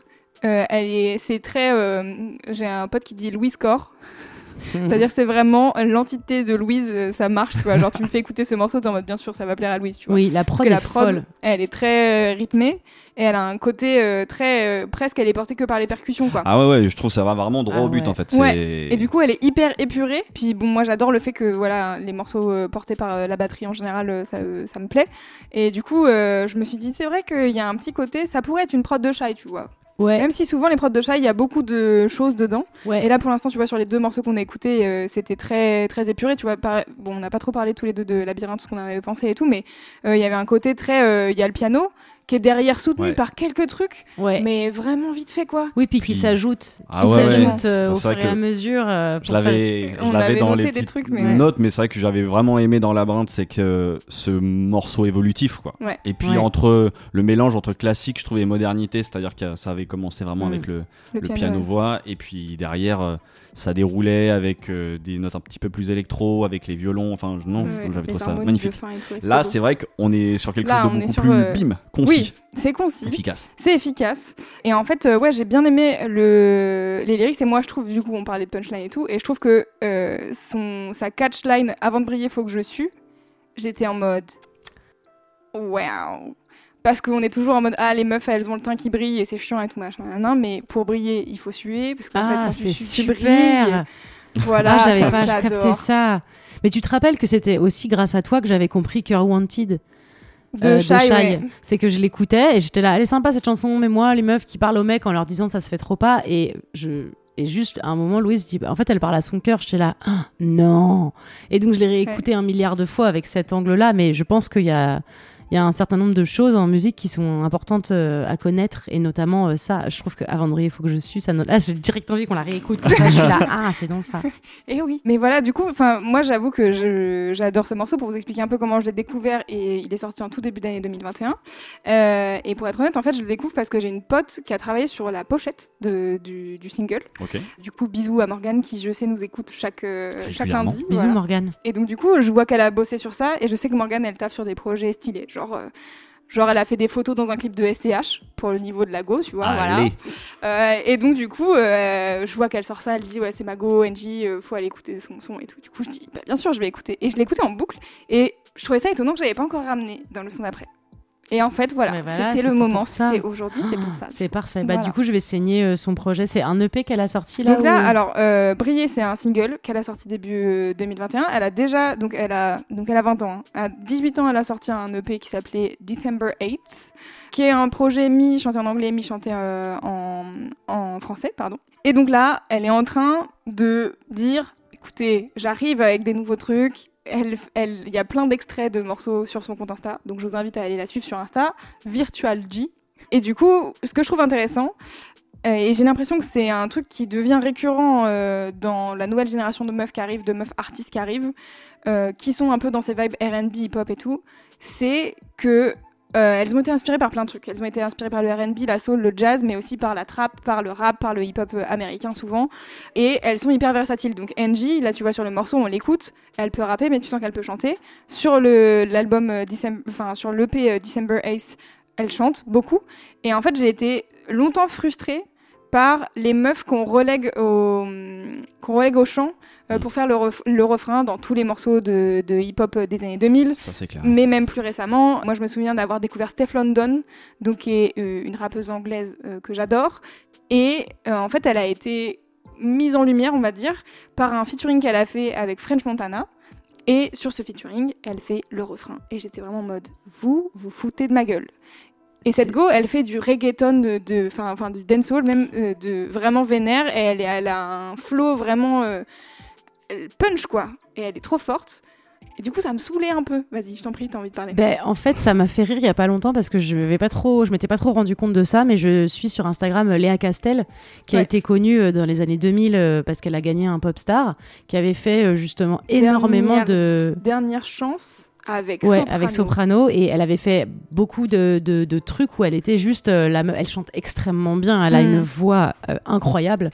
c'est très. J'ai un pote qui dit Louise Core. C'est-à-dire c'est vraiment l'entité de Louise, ça marche, tu vois. Genre tu me fais écouter ce morceau, t'es en mode bien sûr ça va plaire à Louise, tu vois. Oui, la prod est folle. Elle est très rythmée et elle a un côté très presque elle est portée que par les percussions, quoi. Ah ouais, je trouve ça va vraiment droit au but en fait. Ouais. Et du coup elle est hyper épurée. Puis bon, moi j'adore le fait que voilà les morceaux portés par la batterie en général, ça me plaît. Et du coup je me suis dit c'est vrai qu'il y a un petit côté, ça pourrait être une prod de Shai, tu vois. Ouais. Même si souvent les prods de Shai, il y a beaucoup de choses dedans. Ouais. Et là pour l'instant, tu vois, sur les deux morceaux qu'on a écoutés, c'était très très épuré. Tu vois, on n'a pas trop parlé tous les deux de Labyrinthe, ce qu'on avait pensé et tout, mais il y avait un côté très, il y a le piano qui est derrière soutenu par quelques trucs, mais vraiment vite fait quoi. Oui, puis qui s'ajoute au fur et à mesure. Je l'avais dans les petites notes, mais c'est vrai que j'avais vraiment aimé dans Labyrinthe, c'est que ce morceau évolutif quoi. Et puis entre le mélange entre classique, je trouvais, et modernité, c'est-à-dire que ça avait commencé vraiment avec le piano-voix, et puis derrière ça déroulait avec des notes un petit peu plus électro, avec les violons, j'avais trouvé ça magnifique. Là c'est vrai qu'on est sur quelque chose de beaucoup plus concis. Oui, c'est concis. C'est efficace. Et en fait, j'ai bien aimé les lyrics, et moi je trouve, du coup on parlait de punchline et tout, et je trouve que sa catchline « Avant de briller, faut que je sue », j'étais en mode wow. Parce qu'on est toujours en mode les meufs elles ont le teint qui brille et c'est chiant et tout machin. Non, mais pour briller il faut suer, parce qu'en fait quand tu sues, tu brilles. Voilà, j'avais pas capté ça. Mais tu te rappelles que c'était aussi grâce à toi que j'avais compris Cœur Wanted de Shai. C'est que je l'écoutais et j'étais là, elle est sympa cette chanson, mais moi les meufs qui parlent aux mecs en leur disant ça se fait trop pas, et juste à un moment Louise dit en fait elle parle à son cœur, j'étais là non, et donc je l'ai réécouté 1 milliard de fois avec cet angle là, mais je pense qu'il y a un certain nombre de choses en musique qui sont importantes à connaître, et notamment ça. Je trouve qu'Avant de briller, il faut que je suce. Là, j'ai direct envie qu'on la réécoute. Comme ça, je suis là, c'est donc ça. Et oui. Mais voilà, du coup, moi, j'avoue que j'adore ce morceau. Pour vous expliquer un peu comment je l'ai découvert, et il est sorti en tout début d'année 2021. Et pour être honnête, en fait, je le découvre parce que j'ai une pote qui a travaillé sur la pochette du single. Okay. Du coup, bisous à Morgane qui, je sais, nous écoute chaque lundi. Bisous Morgane. Et donc, du coup, je vois qu'elle a bossé sur ça, et je sais que Morgane, elle taffe sur des projets stylés. Genre elle a fait des photos dans un clip de SCH pour le niveau de la go, tu vois. Allez. Voilà. Et donc du coup, je vois qu'elle sort ça, elle dit c'est ma go, NJ, faut aller écouter son son et tout. Du coup je dis bien sûr je vais écouter, et je l'ai écouté en boucle, et je trouvais ça étonnant que j'avais pas encore ramené dans le son d'après. Et en fait, voilà, c'était le moment. C'est aujourd'hui, c'est pour ça. C'est parfait. Voilà. Du coup, je vais saigner son projet. C'est un EP qu'elle a sorti là. Donc là, alors, Briller, c'est un single qu'elle a sorti début 2021. Elle a déjà, donc elle a 20 ans. Hein. À 18 ans, elle a sorti un EP qui s'appelait December 8th, qui est un projet mi-chanté en anglais, mi-chanté en français, pardon. Et donc là, elle est en train de dire, écoutez, j'arrive avec des nouveaux trucs. Il y a plein d'extraits de morceaux sur son compte Insta, donc je vous invite à aller la suivre sur Insta, Virtual G. Et du coup, ce que je trouve intéressant, et j'ai l'impression que c'est un truc qui devient récurrent dans la nouvelle génération de meufs qui arrivent, de meufs artistes qui arrivent, qui sont un peu dans ces vibes R&B, hip-hop et tout, c'est que elles ont été inspirées par plein de trucs. Elles ont été inspirées par le R&B, la soul, le jazz, mais aussi par la trap, par le rap, par le hip-hop américain souvent. Et elles sont hyper versatiles. Donc NJ, là tu vois sur le morceau, on l'écoute, elle peut rapper, mais tu sens qu'elle peut chanter. Sur l'album sur l'EP December 8th, elle chante beaucoup. Et en fait, j'ai été longtemps frustrée par les meufs qu'on relègue au chant pour faire le refrain dans tous les morceaux de hip-hop des années 2000. Ça, c'est clair. Mais même plus récemment, moi je me souviens d'avoir découvert Steph London, donc, qui est une rappeuse anglaise que j'adore. Et en fait, elle a été mise en lumière, on va dire, par un featuring qu'elle a fait avec French Montana. Et sur ce featuring, elle fait le refrain. Et j'étais vraiment en mode, vous foutez de ma gueule. Et cette go, elle fait du reggaeton, du dancehall, même de vraiment vénère, et elle a un flow vraiment punch, quoi. Et elle est trop forte. Et du coup, ça me saoulait un peu. Vas-y, je t'en prie, t'as envie de parler. En fait, ça m'a fait rire il y a pas longtemps parce que je m'étais pas trop rendu compte de ça, mais je suis sur Instagram Léa Castel, qui a été connue dans les années 2000 parce qu'elle a gagné un Popstar, qui avait fait justement énormément de... Dernière chance avec Soprano, et elle avait fait beaucoup de trucs où elle était juste elle chante extrêmement bien, elle a une voix incroyable.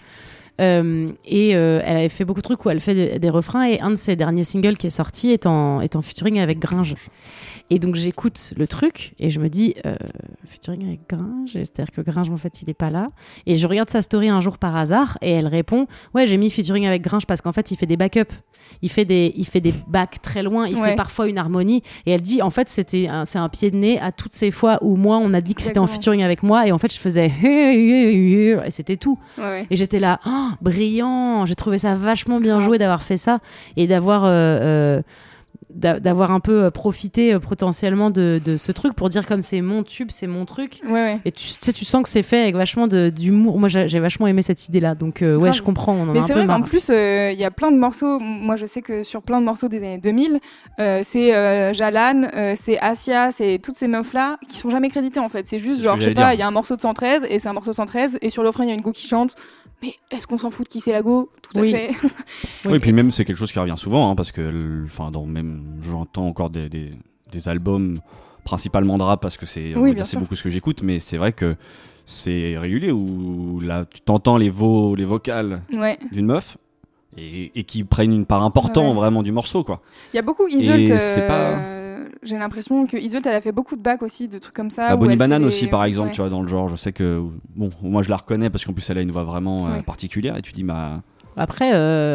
Elle avait fait beaucoup de trucs où elle fait des refrains, et un de ses derniers singles qui est sorti est en featuring avec Gringe. Et donc j'écoute le truc et je me dis featuring avec Gringe, c'est-à-dire que Gringe en fait il est pas là, et je regarde sa story un jour par hasard et elle répond ouais, j'ai mis featuring avec Gringe parce qu'en fait il fait des backups, il fait des backs très loin, il fait parfois une harmonie, et elle dit en fait c'est un pied de nez à toutes ces fois où moi on a dit que c'était en featuring avec moi, et en fait je faisais et c'était tout. Et j'étais là brillant, j'ai trouvé ça vachement bien joué d'avoir fait ça, et d'avoir d'avoir un peu profité potentiellement de ce truc pour dire comme c'est mon tube, c'est mon truc. Ouais. Et tu sens que c'est fait avec vachement d'humour. Moi, j'ai vachement aimé cette idée-là. Donc, ouais, je comprends. On en mais a un c'est peu vrai marre. qu'en plus, il y a plein de morceaux. Moi, je sais que sur plein de morceaux des années 2000, c'est Jalan, c'est Asia, c'est toutes ces meufs-là qui sont jamais créditées en fait. C'est juste genre, je sais pas, il y a un morceau de 113 et c'est un morceau de 113 et sur le refrain, il y a une go qui chante. Mais est-ce qu'on s'en fout de qui c'est la go ? Tout à fait. Oui, et puis même c'est quelque chose qui revient souvent, hein, parce que j'entends encore des albums principalement de rap parce que c'est beaucoup ce que j'écoute, mais c'est vrai que c'est régulier où là tu t'entends les vocales d'une meuf et qui prennent une part importante vraiment du morceau, quoi. Il y a beaucoup Iseult. J'ai l'impression que Iseult, elle a fait beaucoup de bacs aussi, de trucs comme ça. Bonnie Banane aussi, par exemple, tu vois, dans le genre, je sais que moi je la reconnais parce qu'en plus elle a une voix vraiment particulière et tu dis Après,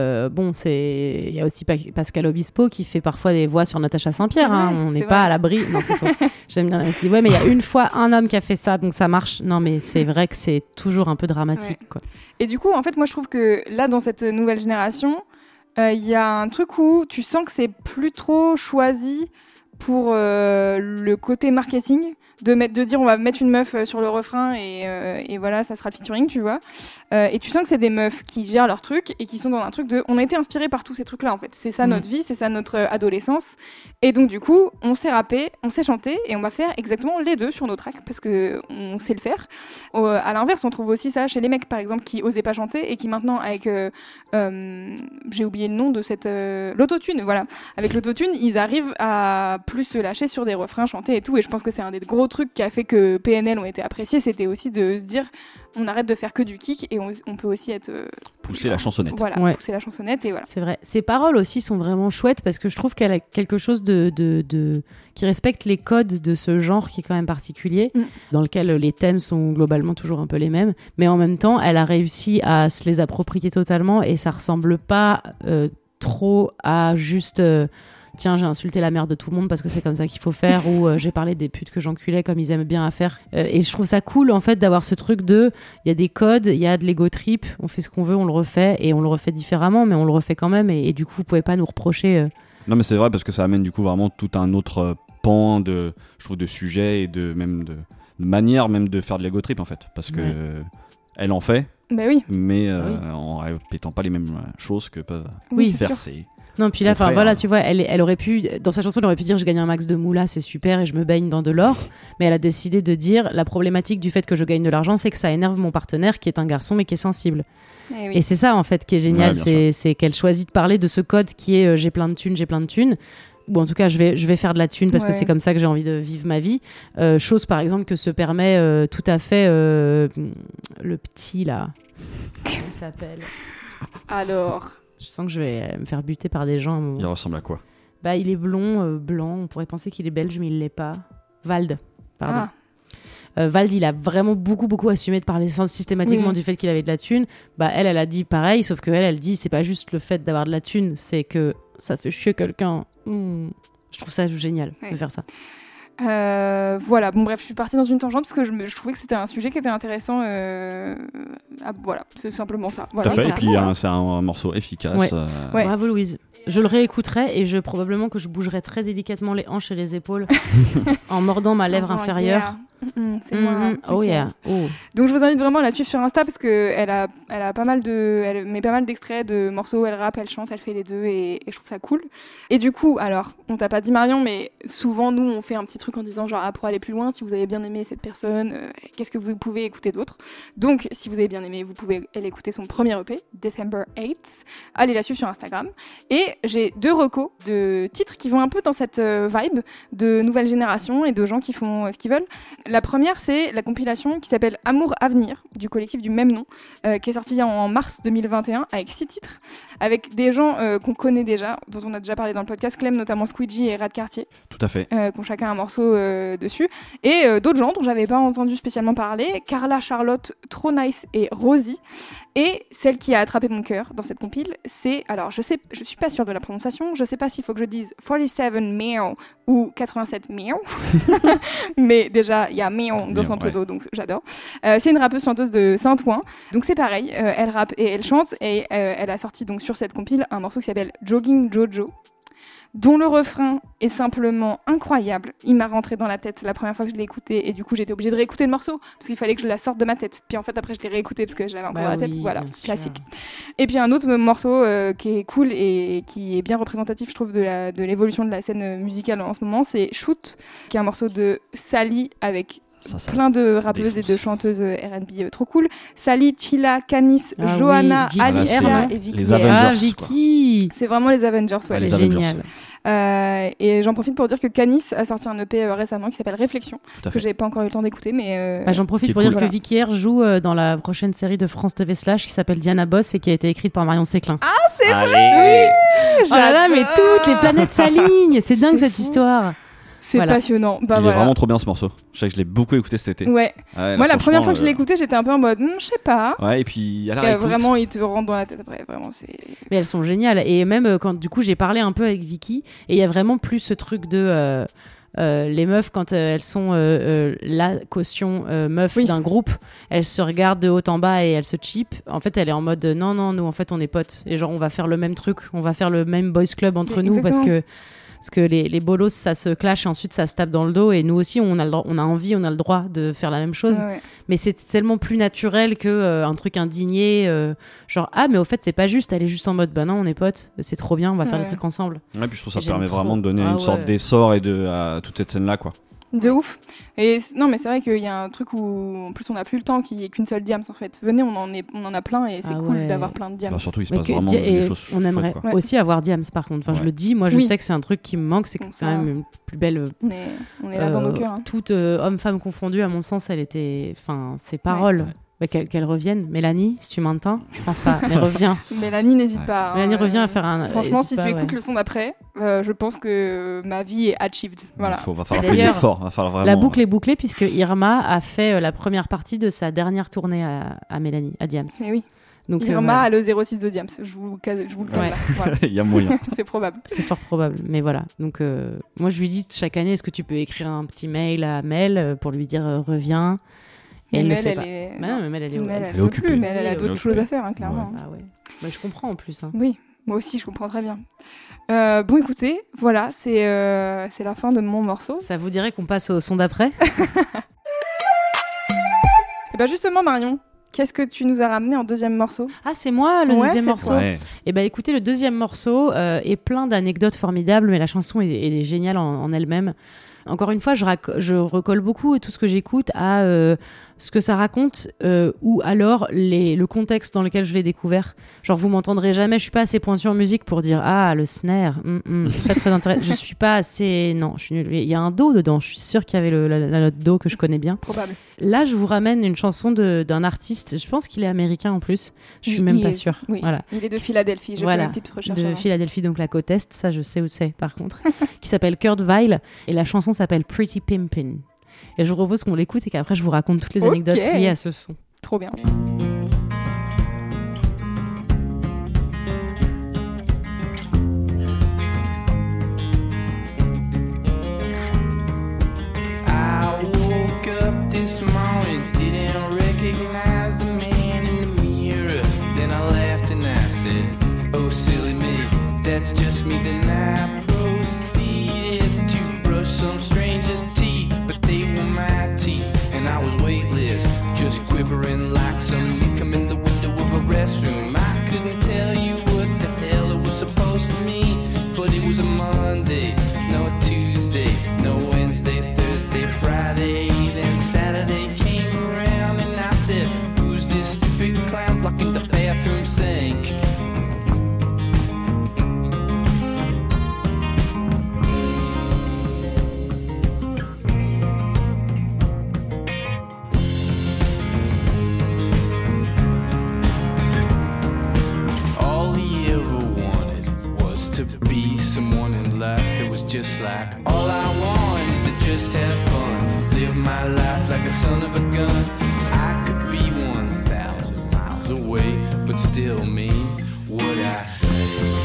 il y a aussi Pascal Obispo qui fait parfois des voix sur Natacha Saint-Pierre. On n'est pas à l'abri. Non, c'est faux. J'aime bien la qui dit, ouais, mais il y a une fois un homme qui a fait ça, donc ça marche. Non, mais c'est vrai que c'est toujours un peu dramatique, quoi. Et du coup, en fait, moi, je trouve que là, dans cette nouvelle génération, il y a un truc où tu sens que c'est plus trop choisi pour le côté marketing. De dire on va mettre une meuf sur le refrain et voilà, ça sera le featuring, tu vois. Et tu sens que c'est des meufs qui gèrent leur truc et qui sont dans un truc on a été inspirés par tous ces trucs là en fait. C'est ça notre vie, c'est ça notre adolescence. Et donc du coup, on s'est rappé, on s'est chanté et on va faire exactement les deux sur nos tracks parce que on sait le faire. À l'inverse, on trouve aussi ça chez les mecs par exemple qui osaient pas chanter et qui maintenant avec j'ai oublié le nom de cette l'autotune, voilà. Avec l'autotune, ils arrivent à plus se lâcher sur des refrains chantés et tout, et je pense que c'est un des gros trucs qui a fait que PNL ont été appréciés, c'était aussi de se dire on arrête de faire que du kick et on peut aussi être pousser la chansonnette. Voilà, pousser la chansonnette et voilà. C'est vrai. Ces paroles aussi sont vraiment chouettes parce que je trouve qu'elle a quelque chose qui respecte les codes de ce genre qui est quand même particulier, dans lequel les thèmes sont globalement toujours un peu les mêmes, mais en même temps, elle a réussi à se les approprier totalement et ça ressemble pas trop à juste tiens, j'ai insulté la mère de tout le monde parce que c'est comme ça qu'il faut faire, ou j'ai parlé des putes que j'enculais comme ils aiment bien à faire. Et je trouve ça cool, en fait, d'avoir ce truc il y a des codes, il y a de l'ego trip, on fait ce qu'on veut, on le refait, et on le refait différemment, mais on le refait quand même, et du coup, vous pouvez pas nous reprocher. Non, mais c'est vrai, parce que ça amène du coup vraiment tout un autre pan je trouve, de sujets et de manière même de faire de l'ego trip, en fait. Parce que elle en fait, mais en répétant pas les mêmes choses que peuvent faire ces... Non, puis là, voilà, tu vois, elle aurait pu, dans sa chanson, elle aurait pu dire je gagne un max de moula, c'est super, et je me baigne dans de l'or. Mais elle a décidé de dire la problématique du fait que je gagne de l'argent, c'est que ça énerve mon partenaire qui est un garçon mais qui est sensible. Et c'est ça, en fait, qui est génial, c'est qu'elle choisit de parler de ce code qui est j'ai plein de thunes. Ou en tout cas, je vais faire de la thune parce que c'est comme ça que j'ai envie de vivre ma vie. Chose, par exemple, que se permet tout à fait le petit, là. Comment il s'appelle ? Alors... Je sens que je vais me faire buter par des gens. Il ressemble à quoi ? Il est blond, blanc. On pourrait penser qu'il est belge, mais il l'est pas. Vald, pardon. Vald, il a vraiment beaucoup assumé de parler systématiquement du fait qu'il avait de la thune. Elle a dit pareil, sauf que elle dit c'est pas juste le fait d'avoir de la thune, c'est que ça fait chier quelqu'un. Je trouve ça génial de faire ça. Voilà, bon bref, je suis partie dans une tangente parce que je trouvais que c'était un sujet qui était intéressant. Voilà, c'est simplement ça. Voilà, ça fait, et puis c'est un morceau efficace. Bravo Louise. Je le réécouterai et probablement que je bougerai très délicatement les hanches et les épaules en mordant ma lèvre inférieure. C'est moi. Oh yeah. Donc je vous invite vraiment à la suivre sur Insta parce que elle met pas mal d'extraits de morceaux, elle rappe, elle chante, elle fait les deux et je trouve ça cool. Et du coup, alors, on t'a pas dit Marion, mais souvent nous on fait un petit truc en disant genre pour aller plus loin, si vous avez bien aimé cette personne, qu'est-ce que vous pouvez écouter d'autre. Donc si vous avez bien aimé, vous pouvez aller écouter son premier EP, December 8. Allez la suivre sur Instagram. Et j'ai 2 recos de titres qui vont un peu dans cette vibe de nouvelle génération et de gens qui font ce qu'ils veulent. La première, c'est la compilation qui s'appelle Amour Avenir, du collectif du même nom, qui est sortie en mars 2021 avec 6 titres, avec des gens qu'on connaît déjà, dont on a déjà parlé dans le podcast, Clem, notamment Squeegee et Rad Cartier. Tout à fait. Qui ont chacun un morceau dessus. Et d'autres gens dont j'avais pas entendu spécialement parler, Carla, Charlotte, Trop Nice et Rosie. Et celle qui a attrapé mon cœur dans cette compile, c'est, alors je suis pas sûre de la prononciation, je sais pas s'il faut que je dise 47 Meow ou 87 Meow, mais déjà il y a Meow dans son pseudo, donc j'adore. C'est une rappeuse chanteuse de Saint-Ouen, donc c'est pareil, elle rappe et elle chante, et elle a sorti donc sur cette compile un morceau qui s'appelle Jogging Jojo. dont le refrain est simplement incroyable. Il m'a rentré dans la tête la première fois que je l'ai écouté et du coup j'étais obligée de réécouter le morceau parce qu'il fallait que je la sorte de ma tête. Puis en fait après je l'ai réécouté parce que je l'avais encore dans la tête. Voilà, classique. Et puis un autre morceau qui est cool et qui est bien représentatif, je trouve, de l'évolution de la scène musicale en ce moment, c'est Shoot, qui est un morceau de Sally avec plein de rappeuses et de chanteuses R&B trop cool. Sally, Chilla, Canis, Johanna, Alicia et Vicky. Les Avengers. Vicky. C'est vraiment les Avengers, ouais. C'est génial. Et j'en profite pour dire que Canis a sorti un EP récemment qui s'appelle Réflexion, que j'avais pas encore eu le temps d'écouter, mais j'en profite pour dire que Vicky R joue dans la prochaine série de France TV Slash qui s'appelle Diana Boss et qui a été écrite par Marion Séclin. Ah, c'est vrai. Oui, oh là là, mais toutes les planètes s'alignent. C'est dingue cette histoire. C'est passionnant. Il est vraiment trop bien ce morceau. Je sais que je l'ai beaucoup écouté cet été. Ouais. Moi, la première fois que je l'ai écouté, j'étais un peu en mode, je sais pas. Ouais, et puis à la réécoute. Vraiment, il te rentre dans la tête après. Vraiment, c'est. Mais elles sont géniales. Et même quand du coup, j'ai parlé un peu avec Vicky, et il y a vraiment plus ce truc de. Les meufs, quand elles sont la caution meuf d'un groupe, elles se regardent de haut en bas et elles se cheap. En fait, elle est en mode non, nous en fait on est potes et genre on va faire le même truc, on va faire le même boys club entre nous parce que les bolos ça se clash et ensuite ça se tape dans le dos et nous aussi on a le droit de faire la même chose, mais c'est tellement plus naturel que un truc indigné genre mais au fait c'est pas juste, elle est juste en mode non on est potes, c'est trop bien, on va faire des trucs ensemble. Ouais, puis je trouve ça permet vraiment de donner une sorte d'essor et à toute cette scène là quoi. De ouf. Et non mais c'est vrai qu'il y a un truc où en plus on n'a plus le temps, qu'il n'y ait qu'une seule Diams en fait. Venez, on en a plein et c'est cool d'avoir plein de Diams. Surtout il se passe vraiment des choses on aimerait aussi avoir Diams par contre. Enfin je le dis, moi je sais que c'est un truc qui me manque, c'est quand même une plus belle. On est là dans nos cœurs. Toute homme-femme confondue à mon sens, elle était, enfin ses paroles. Qu'elle revienne. Mélanie, si tu m'entends, je pense pas, mais reviens. Mélanie, n'hésite pas. Mélanie revient à faire un. Franchement, si tu écoutes le son d'après, je pense que ma vie est achieved. Voilà. Va falloir faire l'effort. Vraiment... La boucle est bouclée puisque Irma a fait la première partie de sa dernière tournée à Mélanie, à Diams. Mais oui. Donc, Irma a le 06 de Diams. Je vous le cale là. Voilà. Il y a moyen. C'est probable. C'est fort probable. Mais voilà. Donc, moi, je lui dis chaque année, est-ce que tu peux écrire un petit mail à Mel pour lui dire reviens? Et elle le fait pas. Elle est occupée. Mais elle a d'autres choses à faire, clairement. Ah ouais. Je comprends en plus. Oui, moi aussi, je comprends très bien. Bon, écoutez, voilà, c'est la fin de mon morceau. Ça vous dirait qu'on passe au son d'après? Et ben justement, Marion, qu'est-ce que tu nous as ramené en deuxième morceau? Ah, c'est moi le deuxième morceau. Et ben écoutez, le deuxième morceau est plein d'anecdotes formidables, mais la chanson est géniale en elle-même. Encore une fois, je recolle beaucoup tout ce que j'écoute à ce que ça raconte ou alors le contexte dans lequel je l'ai découvert. Genre, vous m'entendrez jamais, je suis pas assez pointue en musique pour dire le snare, très très intéressant. Je suis pas assez, non, je suis nulle. Il y a un do dedans, je suis sûre qu'il y avait la note do que je connais bien. Probable. Là, je vous ramène une chanson d'un artiste, je pense qu'il est américain en plus, je suis même pas sûre. Oui. Voilà. Il est de Philadelphie, j'ai fait une petite recherche. De Philadelphie, donc la côte Est, ça je sais où c'est par contre, qui s'appelle Kurt Vile et la chanson s'appelle Pretty Pimpin'. Et je vous propose qu'on l'écoute et qu'après je vous raconte toutes les anecdotes liées à ce son. Trop bien. I woke up this morning, didn't recognize the man in the mirror. Then I laughed and I said, oh silly me, that's just me. Then I proceeded to brush some stranger's teeth, but they were my teeth, and I was weightless, just quivering like some leaf come in the window of a restroom. I couldn't tell you what the hell it was supposed to mean, but it was a Monday, no Tuesday, no Wednesday, Thursday, Friday, then Saturday came around and I said, who's this stupid clown blocking the bathroom sink? Just like all I want is to just have fun, live my life like the son of a gun. I could be 1,000 miles away, but still mean what I say.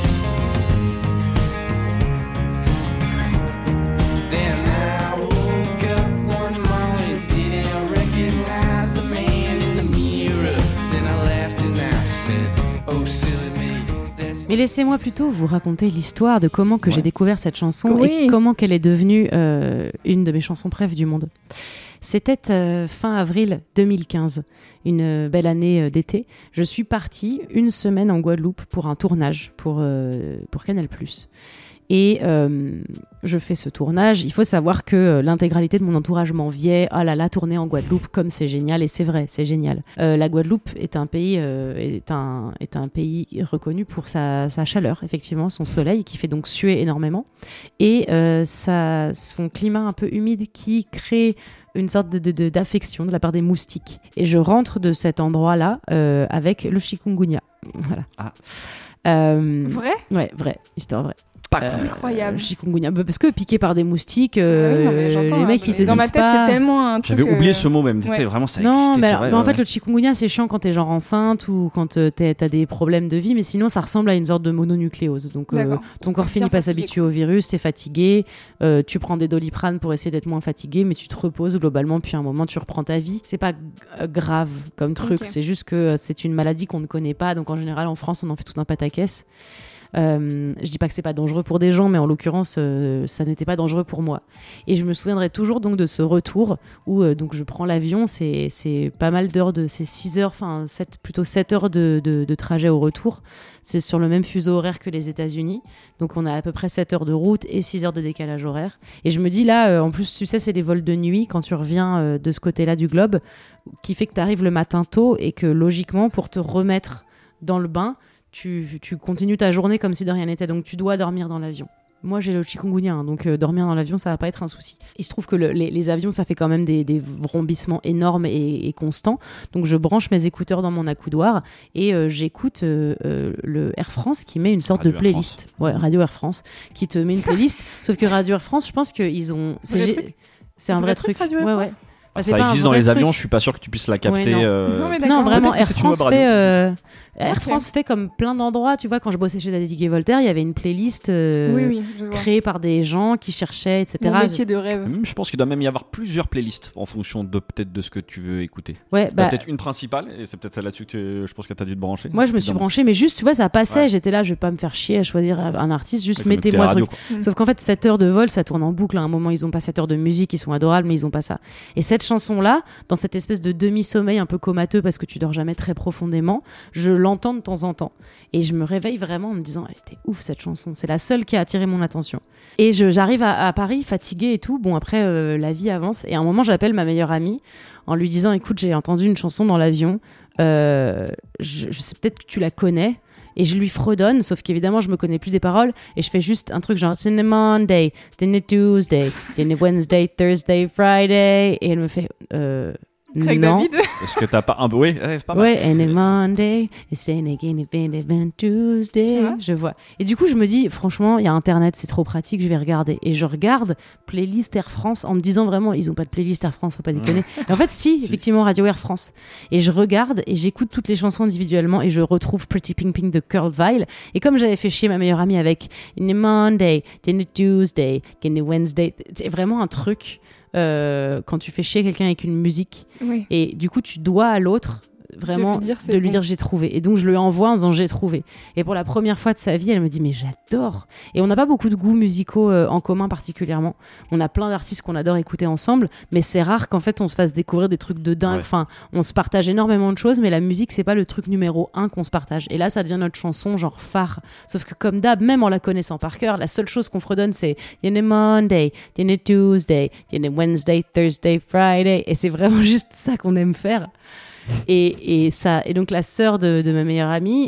Then I woke up one morning, didn't recognize the man in the mirror. Then I laughed and I said, oh silly me. Mais laissez-moi plutôt vous raconter l'histoire de comment que j'ai découvert cette chanson Oui. et comment qu'elle est devenue une de mes chansons préf du monde. C'était fin avril 2015, une belle année d'été. Je suis partie une semaine en Guadeloupe pour un tournage pour Canal+. Et je fais ce tournage. Il faut savoir que l'intégralité de mon entourage m'enviait. Ah là là, tourner en Guadeloupe, comme c'est génial. Et c'est vrai, c'est génial. La Guadeloupe est un pays reconnu pour sa chaleur, effectivement, son soleil qui fait donc suer énormément. Et son climat un peu humide qui crée une sorte d'affection de la part des moustiques. Et je rentre de cet endroit-là avec le chikungunya. Voilà. Vrai ? Ouais, vrai. Histoire vraie. Incroyable. Chikungunya, parce que piqué par des moustiques, Oui, non, mais les mecs ils te disent pas. Dans ma tête, c'est tellement un truc. J'avais oublié ce mot même. Ouais. Vraiment, ça Non, existait, mais, c'est alors, vrai, mais en fait, le chikungunya, c'est chiant quand t'es genre enceinte ou quand t'as des problèmes de vie, mais sinon, ça ressemble à une sorte de mononucléose. Donc, ton corps finit pas s'habituer au virus, t'es fatigué, tu prends des Doliprane pour essayer d'être moins fatigué, mais tu te reposes globalement, puis à un moment, tu reprends ta vie. C'est pas grave comme truc, c'est juste que c'est une maladie qu'on ne connaît pas, donc en général, en France, on en fait tout un pataquès. Je dis pas que c'est pas dangereux pour des gens, mais en l'occurrence, ça n'était pas dangereux pour moi. Et je me souviendrai toujours donc de ce retour où donc je prends l'avion, c'est pas mal d'heures c'est 6 heures, enfin plutôt 7 heures de trajet au retour. C'est sur le même fuseau horaire que les États-Unis, donc on a à peu près 7 heures de route et 6 heures de décalage horaire. Et je me dis là, en plus tu sais, c'est les vols de nuit quand tu reviens de ce côté-là du globe, qui fait que tu arrives le matin tôt et que logiquement pour te remettre dans le bain, tu continues ta journée comme si de rien n'était, donc tu dois dormir dans l'avion. Moi, j'ai le chikungunya, donc dormir dans l'avion, ça va pas être un souci. Il se trouve que les avions, ça fait quand même des vrombissements énormes et constants. Donc, je branche mes écouteurs dans mon accoudoir et j'écoute le Air France qui met une sorte Radio de playlist. Ouais, Radio Air France, qui te met une playlist. Sauf que Radio Air France, je pense qu'ils ont... C'est un vrai truc. Radio Air Ouais. France. Ça existe dans les avions, je suis pas sûr que tu puisses la capter. Non, vraiment, Peut-être que Air c'est une France web radio. Air France fait comme plein d'endroits. Tu vois, quand je bossais chez Zadig et Voltaire, il y avait une playlist Oui, je vois. créée par des gens qui cherchaient, etc. Mon métier de rêve. Je pense qu'il doit même y avoir plusieurs playlists en fonction peut-être de ce que tu veux écouter. Ouais, T'as peut-être une principale et c'est peut-être celle là-dessus que je pense que t'as dû te brancher. Moi, je me suis branchée, mais juste, tu vois, ça passait. Ouais. J'étais là, je vais pas me faire chier à choisir un artiste, juste Ouais, mettez-moi le radio, truc. Sauf qu'en fait, 7 heures de vol, ça tourne en boucle. À un moment, ils ont pas 7 heures de musique, ils sont adorables, mais ils ont pas ça. Et cette chanson-là, dans cette espèce de demi-sommeil un peu comateux parce que tu dors jamais très profondément, je l'entends de temps en temps. Et je me réveille vraiment en me disant, elle était ouf cette chanson. C'est la seule qui a attiré mon attention. Et j'arrive à Paris, fatiguée et tout. Bon, après, la vie avance. Et à un moment, j'appelle ma meilleure amie en lui disant, écoute, j'ai entendu une chanson dans l'avion. Je sais peut-être que tu la connais. Et je lui fredonne, sauf qu'évidemment, je me connais plus des paroles. Et je fais juste un truc genre, c'est Monday, c'est Tuesday, c'est Wednesday, Thursday, Friday. Et elle me fait, Craig non. David. Est-ce que t'as pas un... Oui, c'est pas mal. Ouais, and a Monday, it's again a Tuesday. Ouais. Je vois. Et du coup, je me dis, franchement, il y a Internet, c'est trop pratique, je vais regarder. Et je regarde playlist Air France en me disant vraiment, ils ont pas de playlist Air France, faut pas déconner. Et en fait, si, effectivement, Radio Air France. Et je regarde et j'écoute toutes les chansons individuellement et je retrouve Pretty Pink Pink de Kurt Weill. Et comme j'avais fait chier ma meilleure amie avec In a Monday, in a Tuesday, in a Wednesday, c'est vraiment un truc. Quand tu fais chier quelqu'un avec une musique Oui. et du coup tu dois à l'autre vraiment de lui lui dire j'ai trouvé, et donc je lui envoie en disant j'ai trouvé, et pour la première fois de sa vie elle me dit mais j'adore. Et on n'a pas beaucoup de goûts musicaux en commun particulièrement, on a plein d'artistes qu'on adore écouter ensemble, mais c'est rare qu'en fait on se fasse découvrir des trucs de dingue. Enfin, on se partage énormément de choses, mais la musique c'est pas le truc numéro 1 qu'on se partage, et là ça devient notre chanson genre phare. Sauf que comme d'hab, même en la connaissant par cœur, la seule chose qu'on fredonne c'est in a Monday, in a Tuesday, in a Wednesday, Thursday, Friday, et c'est vraiment juste ça qu'on aime faire. Et donc la sœur de ma meilleure amie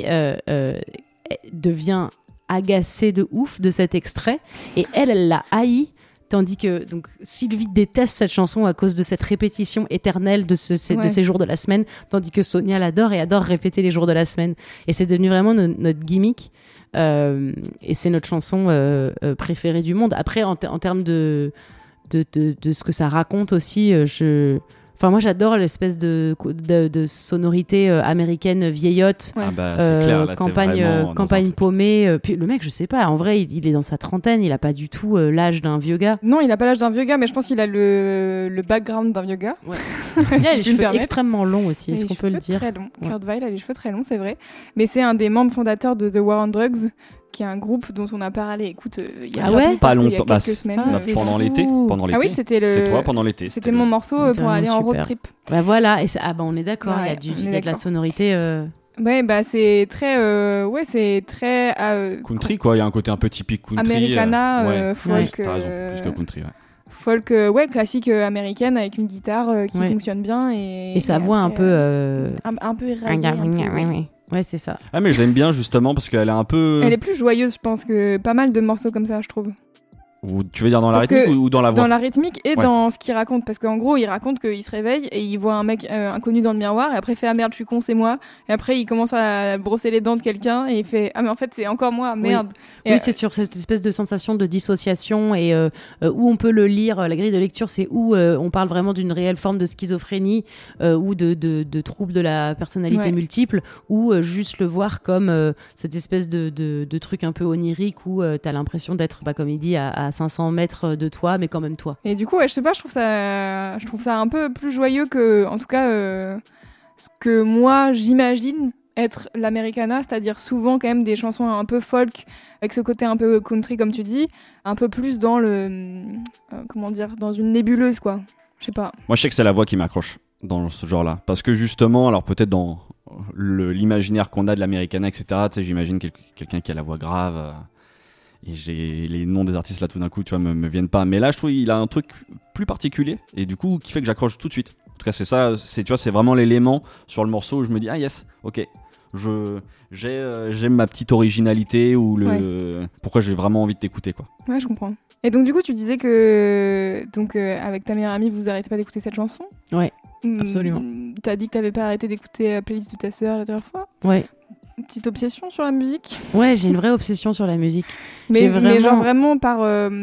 devient agacée de ouf de cet extrait, et elle l'a haï, tandis que donc Sylvie déteste cette chanson à cause de cette répétition éternelle de ces jours de la semaine, tandis que Sonia l'adore et adore répéter les jours de la semaine, et c'est devenu vraiment notre gimmick, et c'est notre chanson préférée du monde. Après en termes de ce que ça raconte aussi, Enfin, moi, j'adore l'espèce de sonorité américaine vieillotte. Ouais. Ah bah, c'est clair, là, campagne paumée. Puis le mec, je sais pas, en vrai, il est dans sa trentaine, il a pas du tout l'âge d'un vieux gars. Non, il a pas l'âge d'un vieux gars, mais je pense qu'il a le background d'un vieux gars. Ouais. Il a les cheveux extrêmement longs aussi, est-ce qu'on peut le dire? Très longs. Kurt Weill a les cheveux très longs, c'est vrai. Mais c'est un des membres fondateurs de The War on Drugs, qui est un groupe dont on a parlé, écoute, il y a pas longtemps, il y a quelques semaines. Pendant l'été. Ah oui, c'est toi pendant l'été. C'était mon morceau pour aller en road trip. Bah voilà, et on est d'accord, il y a de la sonorité. Ouais, bah c'est très, c'est très country quoi. Il y a un côté un peu typique country. Americana, folk. T'as raison, plus que country. Ouais. Folk, classique américaine avec une guitare qui fonctionne bien et sa voix un peu irradiée. Ouais, c'est ça. Ah mais je l'aime bien justement parce qu'elle est un peu. Elle est plus joyeuse, je pense, que pas mal de morceaux comme ça, je trouve. Ou tu veux dire dans la rythmique ou dans la voix? Dans la rythmique et dans ce qu'il raconte. Parce qu'en gros, il raconte qu'il se réveille et il voit un mec inconnu dans le miroir. Et après, il fait « Ah merde, je suis con, c'est moi ». Et après, il commence à brosser les dents de quelqu'un. Et il fait « Ah mais en fait, c'est encore moi, merde ». Oui, c'est sur cette espèce de sensation de dissociation. Et où on peut le lire, la grille de lecture, c'est où on parle vraiment d'une réelle forme de schizophrénie ou de troubles de la personnalité multiple. Ou juste le voir comme cette espèce de truc un peu onirique où t'as l'impression d'être, comme il dit, à 500 mètres de toi, mais quand même toi. Et du coup, je sais pas, je trouve ça un peu plus joyeux que, en tout cas, ce que moi j'imagine être l'Americana, c'est-à-dire souvent quand même des chansons un peu folk, avec ce côté un peu country comme tu dis, un peu plus dans dans une nébuleuse quoi. Je sais pas. Moi, je sais que c'est la voix qui m'accroche dans ce genre-là, parce que justement, alors peut-être dans l'imaginaire qu'on a de l'Americana, etc. Tu sais, j'imagine quelqu'un qui a la voix grave. Et j'ai les noms des artistes là tout d'un coup, tu vois, me viennent pas. Mais là, je trouve qu'il a un truc plus particulier et du coup qui fait que j'accroche tout de suite. En tout cas, c'est ça. Tu vois, c'est vraiment l'élément sur le morceau où je me dis ah yes, ok. J'aime ma petite originalité ou pourquoi j'ai vraiment envie de t'écouter quoi. Ouais, je comprends. Et donc du coup, tu disais que avec ta meilleure amie, vous arrêtez pas d'écouter cette chanson. Ouais, absolument. T'as dit que t'avais pas arrêté d'écouter la playlist de ta sœur la dernière fois. Ouais. Une petite obsession sur la musique. Ouais, j'ai une vraie obsession sur la musique. Mais genre vraiment par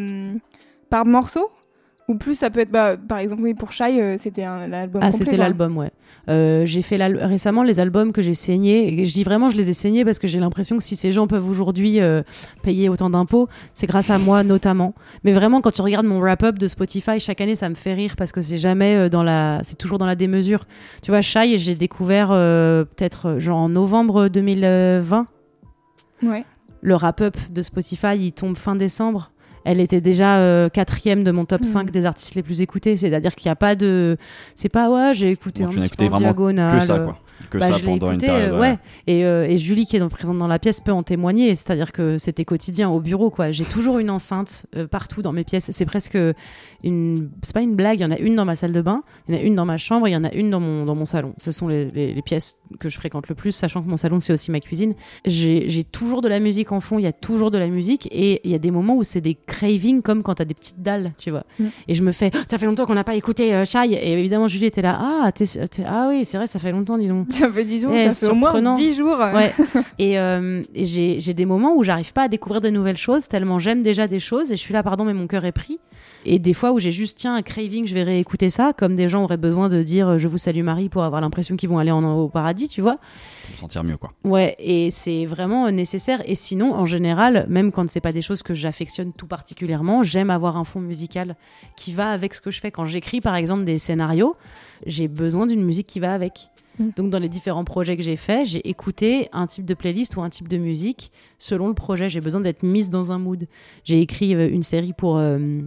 morceau. Ou plus ça peut être, par exemple, oui, pour Shy, c'était l'album complet. Ah, c'était l'album, ouais. J'ai fait récemment les albums que j'ai saignés. Et je dis vraiment, je les ai saignés parce que j'ai l'impression que si ces gens peuvent aujourd'hui payer autant d'impôts, c'est grâce à moi notamment. Mais vraiment, quand tu regardes mon wrap-up de Spotify, chaque année, ça me fait rire parce que c'est jamais c'est toujours dans la démesure. Tu vois, Shy, j'ai découvert peut-être genre en novembre 2020. Ouais. Le wrap-up de Spotify, il tombe fin décembre. Elle était déjà 4e de mon top 5 des artistes les plus écoutés. C'est-à-dire qu'il n'y a pas de... C'est pas, j'ai écouté un petit peu en diagonale. Que ça, quoi. Que ça pendant une période. Ouais. Et Julie, qui est présente dans la pièce, peut en témoigner. C'est-à-dire que c'était quotidien au bureau, quoi. J'ai toujours une enceinte partout dans mes pièces. C'est presque c'est pas une blague. Il y en a une dans ma salle de bain, il y en a une dans ma chambre, il y en a une dans mon salon. Ce sont les pièces que je fréquente le plus, sachant que mon salon, c'est aussi ma cuisine. J'ai toujours de la musique en fond. Il y a toujours de la musique. Et il y a des moments où c'est des cravings, comme quand t'as des petites dalles, tu vois. Et je me fais, ça fait longtemps qu'on n'a pas écouté Shy. Et évidemment, Julie était là. Ah oui, c'est vrai, ça fait longtemps, dis donc. Ça fait 10 jours, ça fait au moins 10 jours. Ouais. Et j'ai des moments où j'arrive pas à découvrir de nouvelles choses, tellement j'aime déjà des choses et je suis là, pardon, mais mon cœur est pris. Et des fois où j'ai juste, tiens, un craving, je vais réécouter ça, comme des gens auraient besoin de dire je vous salue Marie pour avoir l'impression qu'ils vont aller au paradis, tu vois. Pour sentir mieux, quoi. Ouais, et c'est vraiment nécessaire. Et sinon, en général, même quand c'est pas des choses que j'affectionne tout particulièrement, j'aime avoir un fond musical qui va avec ce que je fais. Quand j'écris, par exemple, des scénarios, j'ai besoin d'une musique qui va avec. Donc dans les différents projets que j'ai faits, j'ai écouté un type de playlist ou un type de musique selon le projet. J'ai besoin d'être mise dans un mood. J'ai écrit une série pour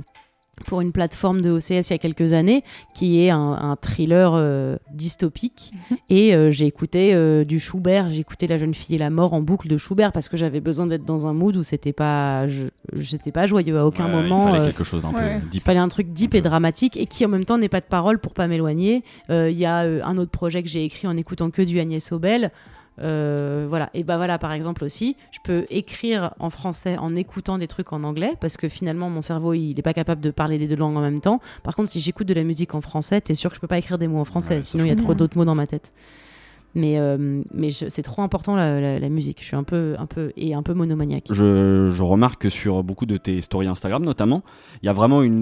une plateforme de OCS il y a quelques années qui est un thriller dystopique et j'ai écouté du Schubert, j'ai écouté La jeune fille et la mort en boucle de Schubert parce que j'avais besoin d'être dans un mood où j'étais pas joyeux à aucun moment. Il fallait quelque chose d'un peu deep. Il fallait un truc deep et dramatique et qui en même temps n'ait pas de parole pour pas m'éloigner. Il y a un autre projet que j'ai écrit en écoutant que du Agnès Obel. Voilà. Et voilà, par exemple aussi, je peux écrire en français en écoutant des trucs en anglais parce que finalement mon cerveau il est pas capable de parler les deux langues en même temps. Par contre, si j'écoute de la musique en français, t'es sûr que je peux pas écrire des mots en français, sinon il y a trop d'autres mots dans ma tête. Mais c'est trop important la musique. Je suis un peu monomaniaque. Je remarque que sur beaucoup de tes stories Instagram notamment, il y a vraiment une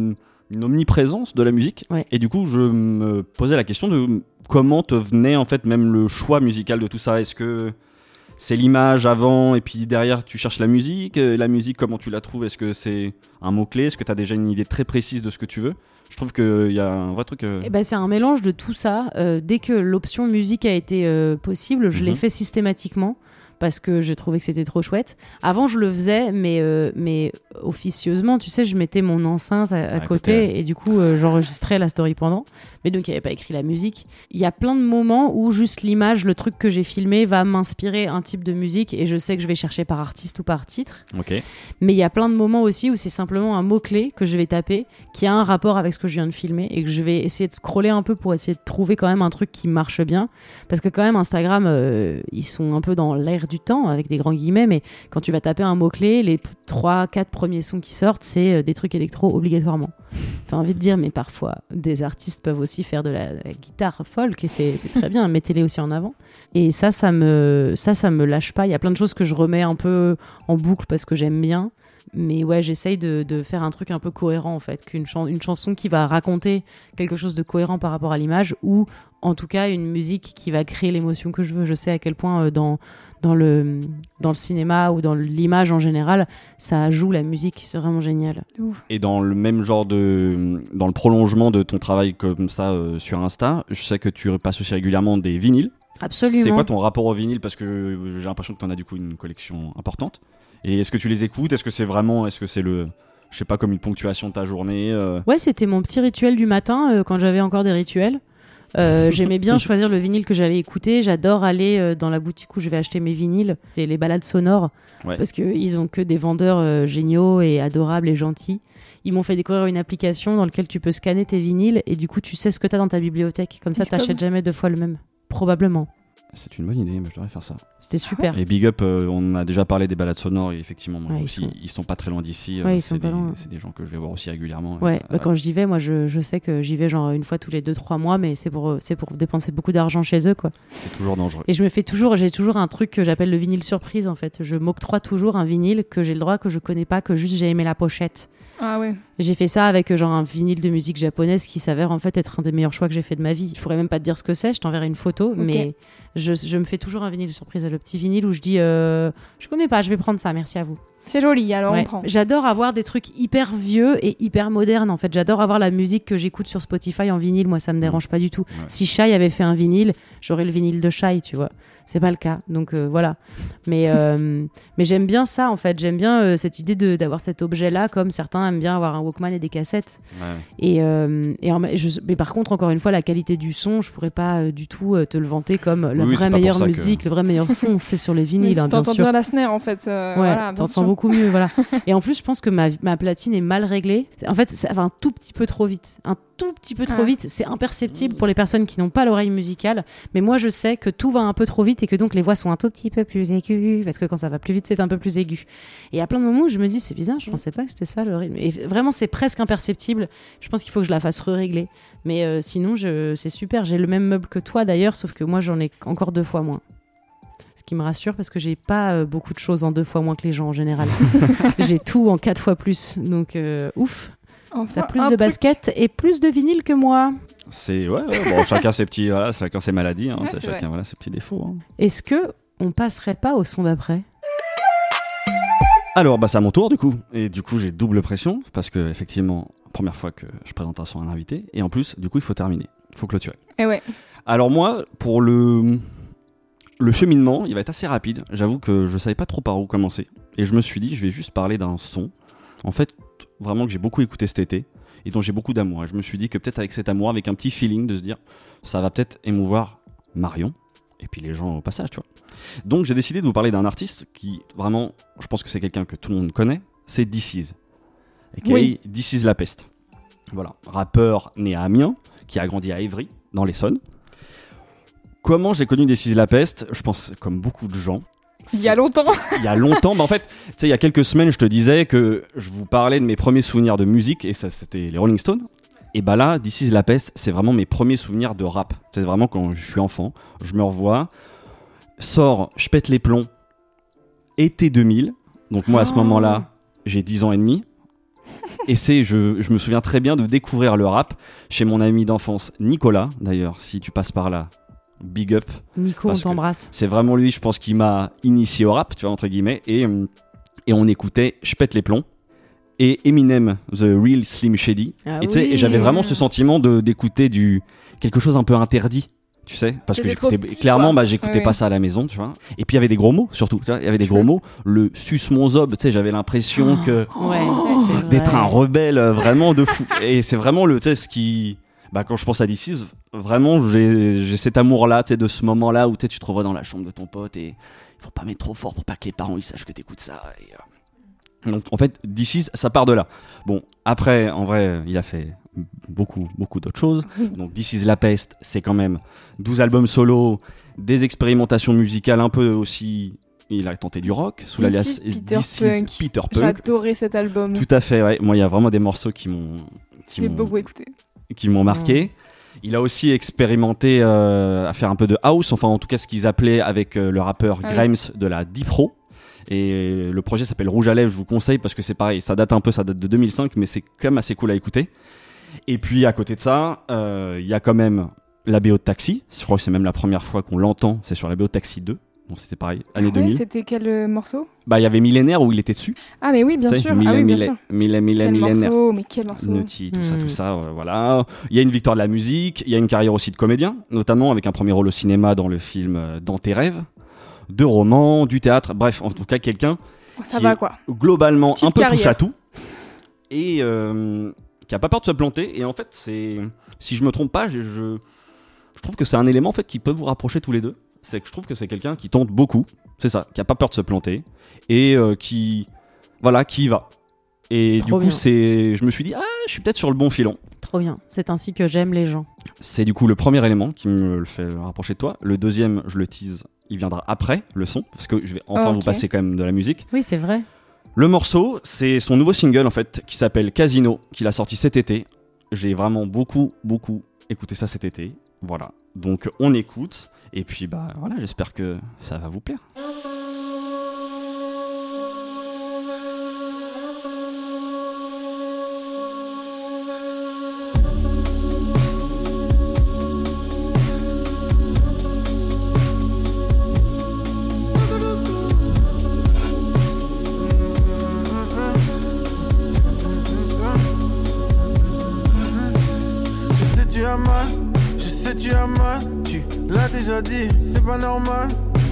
une omniprésence de la musique. Ouais. Et du coup, je me posais la question de comment te venait en fait même le choix musical de tout ça. Est-ce que c'est l'image avant et puis derrière tu cherches la musique, comment tu la trouves? Est-ce que c'est un mot-clé? Est-ce que tu as déjà une idée très précise de ce que tu veux? Je trouve qu'il y a un vrai truc. Eh ben, c'est un mélange de tout ça. Dès que l'option musique a été possible, je l'ai fait systématiquement parce que j'ai trouvé que c'était trop chouette. Avant, je le faisais, mais officieusement, tu sais, je mettais mon enceinte à côté et du coup, j'enregistrais la story pendant. Mais donc, il n'y avait pas écrit la musique. Il y a plein de moments où juste l'image, le truc que j'ai filmé va m'inspirer un type de musique et je sais que je vais chercher par artiste ou par titre. Ok. Mais il y a plein de moments aussi où c'est simplement un mot-clé que je vais taper qui a un rapport avec ce que je viens de filmer et que je vais essayer de scroller un peu pour essayer de trouver quand même un truc qui marche bien. Parce que quand même, Instagram, ils sont un peu dans l'air du temps, avec des grands guillemets, mais quand tu vas taper un mot-clé, les 3-4 premiers sons qui sortent, c'est des trucs électro obligatoirement. T'as envie de dire, mais parfois, des artistes peuvent aussi faire de la guitare folk et c'est très bien, mettez-les aussi en avant. Et ça me lâche pas. Il y a plein de choses que je remets un peu en boucle parce que j'aime bien. Mais ouais, j'essaye de faire un truc un peu cohérent en fait, une chanson qui va raconter quelque chose de cohérent par rapport à l'image ou en tout cas une musique qui va créer l'émotion que je veux. Je sais à quel point dans le cinéma ou dans l'image en général, ça joue la musique, c'est vraiment génial. Et dans le même genre dans le prolongement de ton travail comme ça sur Insta, je sais que tu passes aussi régulièrement des vinyles. Absolument. C'est quoi ton rapport au vinyle? Parce que j'ai l'impression que tu en as du coup une collection importante. Et est-ce que tu les écoutes? Est-ce que c'est je sais pas, comme une ponctuation de ta journée Ouais, c'était mon petit rituel du matin quand j'avais encore des rituels. J'aimais bien choisir le vinyle que j'allais écouter. J'adore aller dans la boutique où je vais acheter mes vinyles. C'est les balades sonores parce qu'ils ont que des vendeurs géniaux et adorables et gentils. Ils m'ont fait découvrir une application dans laquelle tu peux scanner tes vinyles et du coup tu sais ce que tu as dans ta bibliothèque. Comme ça, t'achètes jamais 2 fois le même. Probablement. C'est une bonne idée, mais je devrais faire ça. C'était super. Et Big Up, on a déjà parlé des balades sonores et effectivement, moi aussi, ils sont pas très loin d'ici. C'est des gens que je vais voir aussi régulièrement. Ouais, quand j'y vais, moi je sais que j'y vais genre une fois tous les 2-3 mois, mais c'est pour dépenser beaucoup d'argent chez eux, quoi. C'est toujours dangereux. Et j'ai toujours un truc que j'appelle le vinyle surprise en fait. Je m'octroie toujours un vinyle que j'ai le droit, que je connais pas, que juste j'ai aimé la pochette. Ah ouais. J'ai fait ça avec genre un vinyle de musique japonaise qui s'avère en fait être un des meilleurs choix que j'ai fait de ma vie. Je pourrais même pas te dire ce que c'est, je t'enverrai une photo, mais je me fais toujours un vinyle surprise, le petit vinyle où je dis je connais pas, je vais prendre ça, merci à vous. C'est joli, alors on prend. J'adore avoir des trucs hyper vieux et hyper modernes en fait. J'adore avoir la musique que j'écoute sur Spotify en vinyle, moi ça me dérange pas du tout. Ouais. Si Shai avait fait un vinyle, j'aurais le vinyle de Shai, tu vois. C'est pas le cas, donc voilà. Mais j'aime bien ça en fait. J'aime bien cette idée d'avoir cet objet-là, comme certains aiment bien avoir un Walkman et des cassettes. Ouais. Mais par contre, encore une fois, la qualité du son, je pourrais pas du tout te le vanter comme la vraie meilleure musique, le vrai meilleur son, c'est sur les vinyles, bien sûr. T'entends bien la snare en fait. Voilà, t'entends beaucoup mieux, voilà. Et en plus, je pense que ma platine est mal réglée. En fait, ça va un tout petit peu trop vite. C'est imperceptible pour les personnes qui n'ont pas l'oreille musicale, mais moi je sais que tout va un peu trop vite et que donc les voix sont un tout petit peu plus aiguës, parce que quand ça va plus vite c'est un peu plus aigu. Et à plein de moments où je me dis c'est bizarre, je pensais pas que c'était ça le rythme. Et vraiment c'est presque imperceptible. Je pense qu'il faut que je la fasse régler. Mais sinon c'est super. J'ai le même meuble que toi d'ailleurs, sauf que moi j'en ai encore 2 fois moins. Ce qui me rassure parce que j'ai pas beaucoup de choses en 2 fois moins que les gens en général. J'ai tout en 4 fois plus. Donc ouf. Enfin, t'as plus de baskets et plus de vinyle que moi. C'est bon, chacun ses petits, chacun ses maladies, chacun ses petits défauts. Hein. Est-ce que on passerait pas au son d'après? Alors c'est à mon tour du coup, et du coup j'ai double pression parce que effectivement première fois que je présente un son à un invité, et en plus du coup il faut terminer, il faut clôturer. Et ouais. Alors moi pour le cheminement, il va être assez rapide. J'avoue que je savais pas trop par où commencer, et je me suis dit je vais juste parler d'un son. En fait, vraiment que j'ai beaucoup écouté cet été et dont j'ai beaucoup d'amour. Et je me suis dit que peut-être avec cet amour, avec un petit feeling de se dire ça va peut-être émouvoir Marion et puis les gens au passage, tu vois. Donc j'ai décidé de vous parler d'un artiste qui vraiment, je pense que c'est quelqu'un que tout le monde connaît, c'est DC's. Et DC's La Peste. Voilà, rappeur né à Amiens, qui a grandi à Évry, dans l'Essonne. Comment j'ai connu DC's La Peste? Je pense comme beaucoup de gens. Il y a longtemps. En fait, tu sais, il y a quelques semaines, je te disais que je vous parlais de mes premiers souvenirs de musique, et ça, c'était les Rolling Stones. Et là, DC's La Peste, c'est vraiment mes premiers souvenirs de rap. C'est vraiment quand je suis enfant, je me revois, je pète les plombs, été 2000. Donc moi, à ce moment-là, j'ai 10 ans et demi. Et je me souviens très bien de découvrir le rap chez mon ami d'enfance Nicolas, d'ailleurs, si tu passes par là, big up. Nico, on t'embrasse. C'est vraiment lui, je pense, qui m'a initié au rap, tu vois, entre guillemets, et on écoutait Je pète les plombs et Eminem, The Real Slim Shady. Et j'avais vraiment ce sentiment d'écouter quelque chose un peu interdit. Tu sais, parce que j'écoutais pas ça à la maison, tu vois. Et puis il y avait des gros mots, surtout. Tu vois, il y avait des gros mots. Le sus mon zob, tu sais, j'avais l'impression d'être un rebelle vraiment de fou. Et c'est vraiment tu sais, ce qui, quand je pense à This Is, vraiment, j'ai cet amour-là, tu sais, de ce moment-là où tu te revois dans la chambre de ton pote et il faut pas mettre trop fort pour pas que les parents ils sachent que t'écoutes ça. Donc en fait, This Is, ça part de là. Bon, après, en vrai, il a fait beaucoup d'autres choses. Donc This Is La Peste, c'est quand même 12 albums solo, des expérimentations musicales un peu aussi. Il a tenté du rock sous l'alias Peter Punk. J'adorais cet album. Tout à fait, ouais. Moi, il y a vraiment des morceaux qui m'ont marqué. Il a aussi expérimenté à faire un peu de house, enfin en tout cas ce qu'ils appelaient avec le rappeur Grimes de la Deep Row. Et le projet s'appelle Rouge à lèvres, je vous conseille parce que c'est pareil, ça date de 2005, mais c'est quand même assez cool à écouter. Et puis à côté de ça, il y a quand même la BO de Taxi, je crois que c'est même la première fois qu'on l'entend, c'est sur la BO de Taxi 2, donc c'était pareil, année 2000. C'était quel morceau ? Il y avait Millénaire où il était dessus. Ah mais oui, bien sûr. Millénaire. Mais quel morceau. Naughty, tout ça, voilà. Il y a une victoire de la musique, il y a une carrière aussi de comédien, notamment avec un premier rôle au cinéma dans le film Dans tes rêves. De romans, du théâtre, bref, en tout cas quelqu'un globalement un peu touche à tout et qui a pas peur de se planter. Et en fait, si je me trompe pas, je trouve que c'est un élément en fait qui peut vous rapprocher tous les deux. C'est que je trouve que c'est quelqu'un qui tente beaucoup, c'est ça, qui a pas peur de se planter et qui y va. Et Trop du coup, bien. je me suis dit je suis peut-être sur le bon filon. Trop bien, c'est ainsi que j'aime les gens. C'est du coup le premier élément qui me le fait rapprocher de toi. Le deuxième, je le tease, il viendra après le son, parce que je vais enfin vous passer quand même de la musique. Oui, c'est vrai. Le morceau, c'est son nouveau single en fait, qui s'appelle Casino, qu'il a sorti cet été. J'ai vraiment beaucoup écouté ça cet été. Voilà, donc on écoute, et puis voilà, j'espère que ça va vous plaire. Dit, c'est pas normal,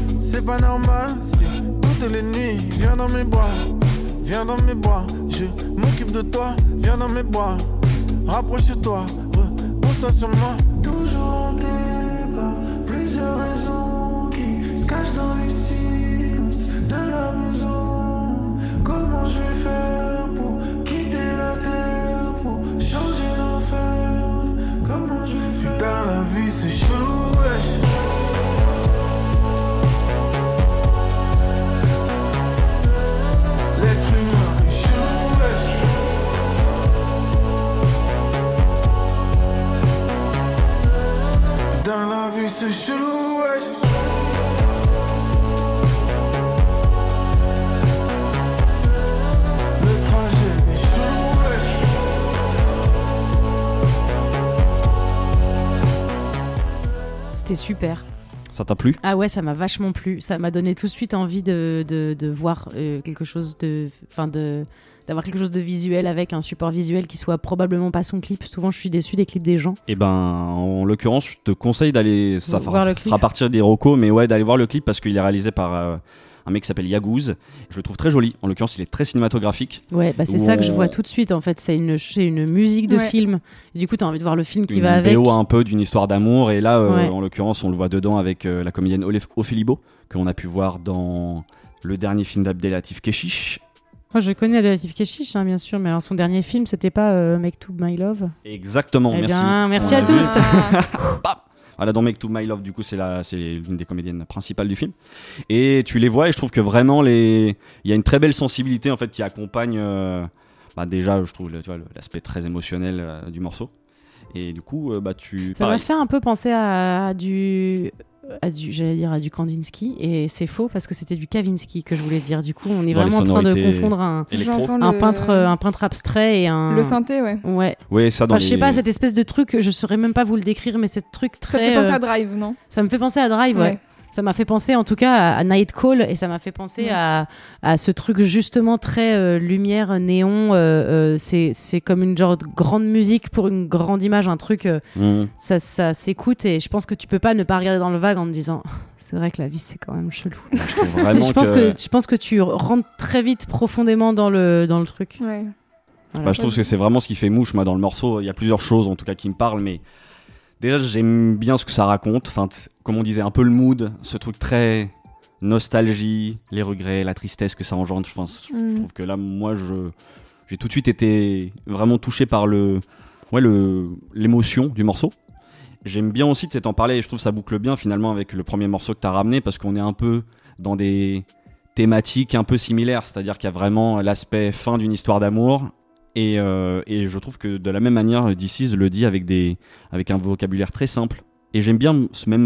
si toutes les nuits, viens dans mes bras, je m'occupe de toi, viens dans mes bras, rapproche-toi, repose-toi sur moi. Toujours en débat, plusieurs raisons qui se cachent dans les silences de la maison. Comment je vais faire pour quitter la terre, pour changer l'enfer? Comment je vais faire? Putain, la vie c'est chelou, ouais. Dans la vie c'est chelou, ouais. Le trajet est chelou, ouais. C'était super. Ça t'a plu ? Ah ouais, ça m'a vachement plu. Ça m'a donné tout de suite envie de voir quelque chose d'avoir quelque chose de visuel avec un support visuel qui soit probablement pas son clip. Souvent, je suis déçue des clips des gens. Et en l'occurrence, je te conseille d'aller, ça fera partir des recos, mais ouais, d'aller voir le clip parce qu'il est réalisé par un mec qui s'appelle Yagooz. Je le trouve très joli. En l'occurrence, il est très cinématographique. Ouais, c'est ça que je vois tout de suite en fait. C'est une musique de film. Et du coup, t'as envie de voir le film qui va avec. Une BO un peu d'une histoire d'amour. Et là, en l'occurrence, on le voit dedans avec la comédienne Ophélie Beau, que l'on a pu voir dans le dernier film d'Abdelatif Kechiche. Moi, je connais Abdelatif Kechiche, bien sûr, mais alors son dernier film, c'était pas Make to My Love. Exactement, merci à tous. Voilà, dans Make to My Love, du coup, c'est l'une des comédiennes principales du film. Et tu les vois, et je trouve que vraiment, il y a une très belle sensibilité en fait qui accompagne. Déjà, je trouve l'aspect très émotionnel du morceau. Et du coup, ça m'a fait un peu penser à à du Kandinsky, et c'est faux parce que c'était du Kavinsky que je voulais dire. Du coup, on est Dans vraiment en train de les sonorités confondre un J'entends peintre abstrait et un... le synthé, ouais. Ouais. Ouais, ça dans Enfin, je sais pas, cette espèce de truc, je saurais même pas vous le décrire, mais cette truc Ça très... fait penser à Drive, non? Ça me fait penser à Drive, ouais. Ça m'a fait penser en tout cas à Night Call, et ça m'a fait penser à ce truc justement très lumière, néon. C'est comme une genre de grande musique pour une grande image, un truc, ça s'écoute, et je pense que tu peux pas ne pas regarder dans le vague en te disant c'est vrai que la vie c'est quand même chelou. Je pense que tu rentres très vite profondément dans le truc. Ouais. Voilà. Je trouve que c'est vraiment ce qui fait mouche, moi, dans le morceau. Il y a plusieurs choses en tout cas qui me parlent, mais déjà, j'aime bien ce que ça raconte. Enfin, comme on disait, un peu le mood, ce truc très nostalgie, les regrets, la tristesse que ça engendre. Je trouve que là, moi, j'ai tout de suite été vraiment touché par l'émotion du morceau. J'aime bien aussi de t'en parler, et je trouve que ça boucle bien finalement avec le premier morceau que t'as ramené, parce qu'on est un peu dans des thématiques un peu similaires. C'est-à-dire qu'il y a vraiment l'aspect fin d'une histoire d'amour. Et je trouve que de la même manière, DC's le dit avec un vocabulaire très simple. Et j'aime bien même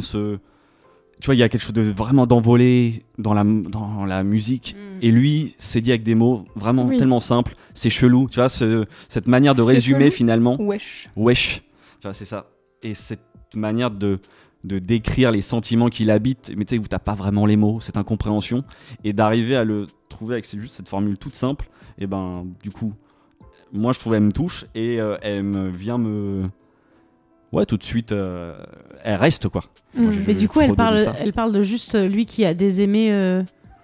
tu vois, il y a quelque chose de vraiment d'envolé dans la musique. Et lui, c'est dit avec des mots vraiment tellement simples. C'est chelou, tu vois, cette manière de résumer chelou. Finalement. Wesh. Tu vois, c'est ça. Et cette manière de décrire les sentiments qui l'habitent, mais tu sais, où t'as pas vraiment les mots, cette incompréhension. Et d'arriver à le trouver avec juste cette formule toute simple, et ben, du coup, moi je trouve elle me touche, et elle me vient tout de suite elle reste quoi. Mais du coup elle parle de juste lui qui a des aimés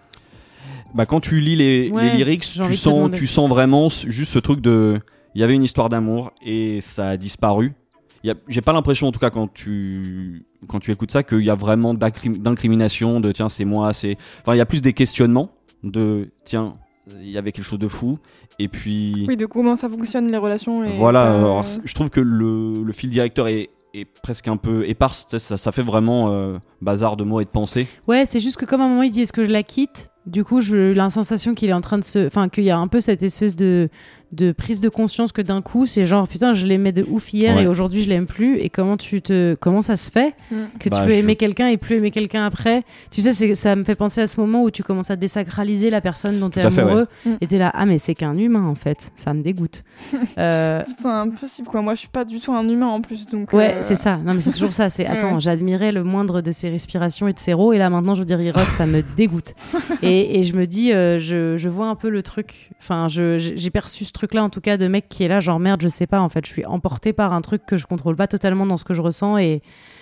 bah quand tu lis les lyrics, tu sens vraiment juste ce truc de il y avait une histoire d'amour et ça a disparu. J'ai pas l'impression en tout cas quand tu écoutes ça qu'il y a vraiment d'incrimination de tiens c'est moi, enfin il y a plus des questionnements de tiens il y avait quelque chose de fou, et puis de comment ça fonctionne les relations, et voilà. Alors, je trouve que le fil directeur est presque un peu éparse, ça fait vraiment bazar de mots et de pensées. Ouais, c'est juste que comme à un moment il dit est-ce que je la quitte, du coup j'ai la sensation qu'il est en train de enfin qu'il y a un peu cette espèce de prise de conscience que d'un coup c'est genre putain je l'aimais de ouf hier et aujourd'hui je l'aime plus, et comment ça se fait que tu peux aimer quelqu'un et plus aimer quelqu'un après, tu sais, ça me fait penser à ce moment où tu commences à désacraliser la personne dont t'es amoureux, et t'es là mais c'est qu'un humain en fait, ça me dégoûte. C'est impossible quoi, moi je suis pas du tout un humain en plus, donc c'est ça, non mais c'est toujours ça, c'est attends j'admirais le moindre de ses respirations et de ses rots, et là maintenant je veux dire il rote, ça me dégoûte. Et je me dis je vois un peu le truc, enfin j'ai perçu ce truc là en tout cas de mec qui est là genre merde je sais pas en fait, je suis emporté par un truc que je contrôle pas totalement dans ce que je ressens, et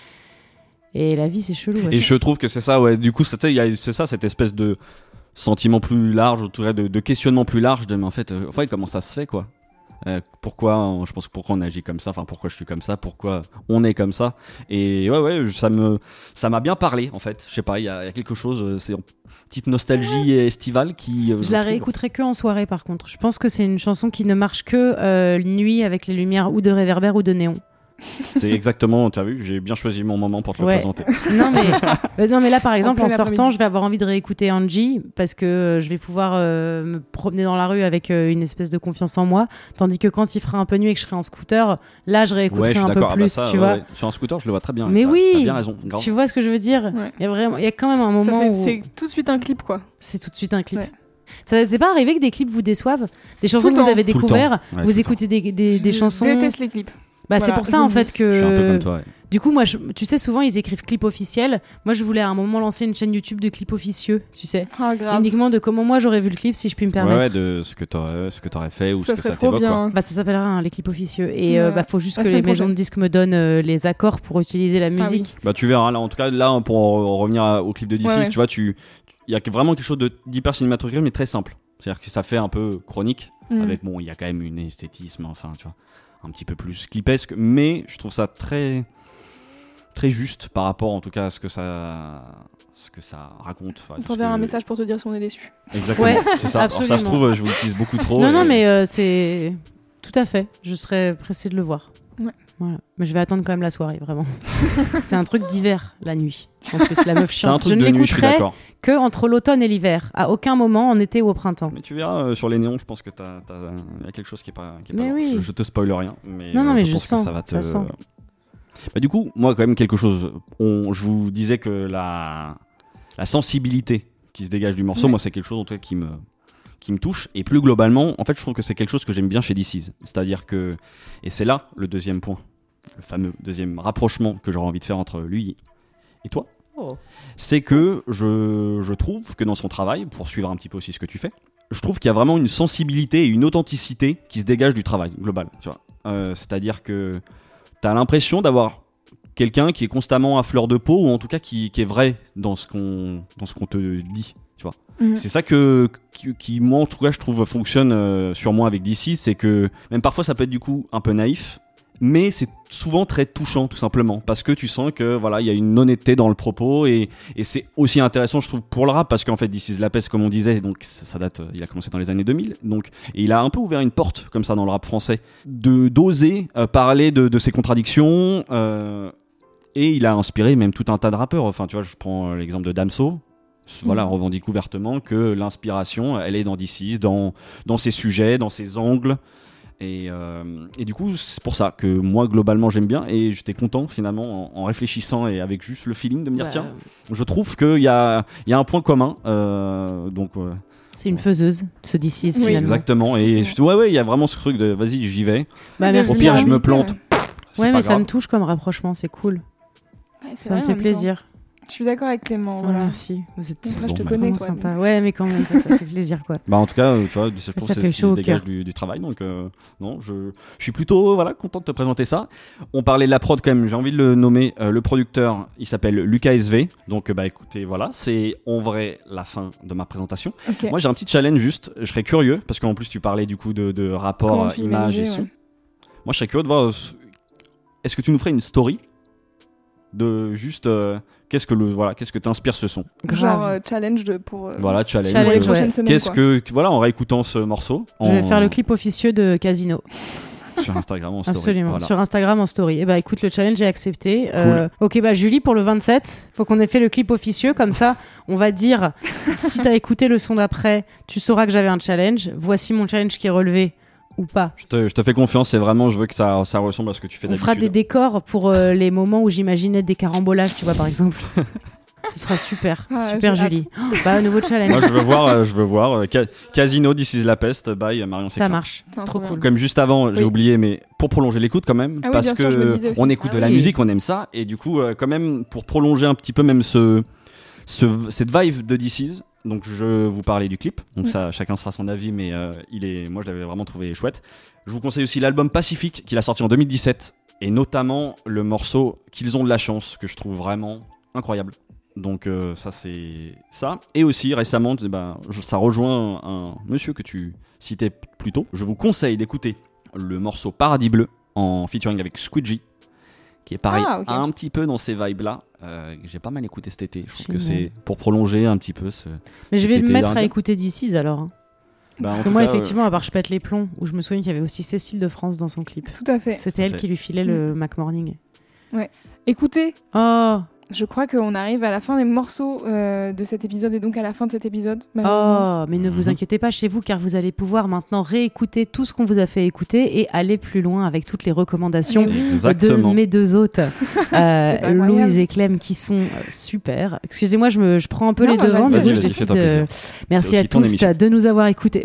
la vie c'est chelou. Et je trouve que c'est ça, du coup c'est ça, cette espèce de sentiment plus large, de questionnement plus large de mais en fait comment ça se fait quoi, pourquoi on agit comme ça, enfin pourquoi je suis comme ça, pourquoi on est comme ça, et ça m'a bien parlé en fait, je sais pas, il y a quelque chose, c'est une petite nostalgie estivale qui je la réécouterai que en soirée par contre, je pense que c'est une chanson qui ne marche que nuit avec les lumières ou de réverbère ou de néon. C'est exactement, tu as vu, j'ai bien choisi mon moment pour te le présenter. Non mais là par exemple en sortant je vais avoir envie de réécouter Angie parce que je vais pouvoir me promener dans la rue avec une espèce de confiance en moi, tandis que quand il fera un peu nuit et que je serai en scooter, là je réécouterai un peu plus, tu vois. Sur un scooter je le vois très bien. Mais t'as bien raison. Tu vois ce que je veux dire. Il y a quand même un moment où c'est tout de suite un clip quoi. C'est tout de suite un clip. Ça t'est pas arrivé que des clips vous déçoivent, des chansons que vous avez découvert, vous écoutez des chansons. Je déteste les clips. C'est pour ça en fait que je suis un peu comme toi. Du coup moi tu sais souvent ils écrivent clip officiel, moi je voulais à un moment lancer une chaîne YouTube de clips officieux, tu sais, uniquement de comment moi j'aurais vu le clip si je puis me permettre, de ce que t'aurais fait ou ça ce que ça t'évoque quoi. Ça s'appellera les clips officieux, et faut juste que les maisons de disques me donnent les accords pour utiliser la musique. Tu verras là, en tout cas là pour revenir au clip de DC, tu vois, il y a vraiment quelque chose d'hyper cinématographique mais très simple, c'est-à-dire que ça fait un peu chronique avec il y a quand même une esthétisme, enfin tu vois, un petit peu plus clipesque, mais je trouve ça très très juste par rapport en tout cas à ce que ça raconte. On t'enverra un message pour te dire si on est déçu. Exactement, c'est ça. Alors, ça se trouve je vous utilise beaucoup trop. Non mais c'est tout à fait, je serais pressée de le voir. Voilà. Mais je vais attendre quand même la soirée, vraiment. C'est un truc d'hiver, la nuit. En plus, la meuf chante. Je ne l'écouterai que entre l'automne et l'hiver. À aucun moment, en été ou au printemps. Mais tu verras, sur les néons, je pense que y a quelque chose qui est pas mais oui. Je te spoil rien. Mais non, mais je pense sens, que ça va te... Du coup, moi, quand même, quelque chose. Je vous disais que la sensibilité qui se dégage du morceau, moi, c'est quelque chose en tout cas qui me touche. Et plus globalement, en fait, je trouve que c'est quelque chose que j'aime bien chez DC's. C'est-à-dire que, et c'est là le deuxième point, le fameux deuxième rapprochement que j'aurais envie de faire entre lui et toi, c'est que je trouve que dans son travail, pour suivre un petit peu aussi ce que tu fais, je trouve qu'il y a vraiment une sensibilité et une authenticité qui se dégage du travail global. Tu vois. C'est-à-dire que tu as l'impression d'avoir quelqu'un qui est constamment à fleur de peau, ou en tout cas qui est vrai dans ce qu'on te dit. Tu vois. C'est ça qui moi, en tout cas, je trouve fonctionne sur moi avec DC, c'est que même parfois ça peut être du coup un peu naïf, mais c'est souvent très touchant, tout simplement, parce que tu sens que voilà, il y a une honnêteté dans le propos, et c'est aussi intéressant, je trouve, pour le rap, parce qu'en fait, This Is La Peste, comme on disait, donc ça date, il a commencé dans les années 2000, donc, et il a un peu ouvert une porte comme ça dans le rap français, d'oser parler de ses contradictions, et il a inspiré même tout un tas de rappeurs. Enfin, tu vois, je prends l'exemple de Damso. Voilà, revendique ouvertement que l'inspiration, elle est dans DC, dans ses sujets, dans ses angles. Et du coup, c'est pour ça que moi, globalement, j'aime bien. Et j'étais content, finalement, en réfléchissant et avec juste le feeling de me dire, tiens, je trouve qu'il y a un point commun. C'est une faiseuse, ce DC's, finalement. Exactement. Et il y a vraiment ce truc de, vas-y, j'y vais. Merci, au pire, je me plante. Ouais, mais ça me touche comme rapprochement, c'est cool. Ouais, ça me fait plaisir. Je suis d'accord avec Clément. Voilà. Merci. Vous êtes je te connais, quoi. Sympa. Ouais, mais quand même, ça fait plaisir, quoi. En tout cas, tu vois, je trouve que c'est ce qui dégage du travail. Donc, non, je suis plutôt content de te présenter ça. On parlait de la prod quand même. J'ai envie de le nommer. Le producteur, il s'appelle Lucas SV. Donc, écoutez, voilà, c'est en vrai la fin de ma présentation. Okay. Moi, j'ai un petit challenge juste. Je serais curieux parce qu'en plus, tu parlais du coup de rapport image et son. Moi, je serais curieux de voir. Est-ce que tu nous ferais une story de juste qu'est-ce que t'inspire ce son, genre challenge pour challenge les prochaines semaines, qu'est-ce que en réécoutant ce morceau je vais faire le clip officieux de Casino sur Instagram en story. Absolument, voilà. Sur Instagram en story. Et écoute, le challenge est accepté. Cool. Ok, Julie, pour le 27, faut qu'on ait fait le clip officieux, comme ça on va dire si t'as écouté le son d'après, tu sauras que j'avais un challenge, voici mon challenge qui est relevé ou pas. Je te fais confiance, c'est vraiment, je veux que ça ressemble à ce que tu fais d'habitude. On fera des décors pour les moments où j'imaginais des carambolages, tu vois, par exemple. Ce sera super, super Julie. Nouveau challenge. Moi, je veux voir Casino, This Is La Peste, by Marion Séclin. Ça marche, trop cool. Comme juste avant, j'ai oublié, mais pour prolonger l'écoute quand même, parce que on écoute de la musique, on aime ça, et du coup, quand même, pour prolonger un petit peu même cette vibe de This Is. Donc je vous parlais du clip, donc ça chacun se fera son avis, mais moi je l'avais vraiment trouvé chouette. Je vous conseille aussi l'album Pacifique qu'il a sorti en 2017, et notamment le morceau Qu'ils ont de la chance, que je trouve vraiment incroyable. Donc ça c'est ça. Et aussi récemment, ça rejoint un monsieur que tu citais plus tôt. Je vous conseille d'écouter le morceau Paradis Bleu en featuring avec Squidgy, qui est pareil, un petit peu dans ces vibes-là. J'ai pas mal écouté cet été. Je trouve que c'est pour prolonger un petit peu ce. Mais je vais me mettre à écouter DC's alors. Parce que moi, effectivement, à part Je pète les plombs, où je me souviens qu'il y avait aussi Cécile de France dans son clip. Tout à fait. C'était elle qui lui filait le Mac Morning. Ouais. Écoutez. Je crois qu'on arrive à la fin des morceaux de cet épisode et donc à la fin de cet épisode. Mais ne vous inquiétez pas chez vous, car vous allez pouvoir maintenant réécouter tout ce qu'on vous a fait écouter et aller plus loin avec toutes les recommandations de mes deux hôtes, Louise et Clem, qui sont super. Excusez-moi, je prends un peu les devants, mais je décide de... Merci à tous de nous avoir écoutés.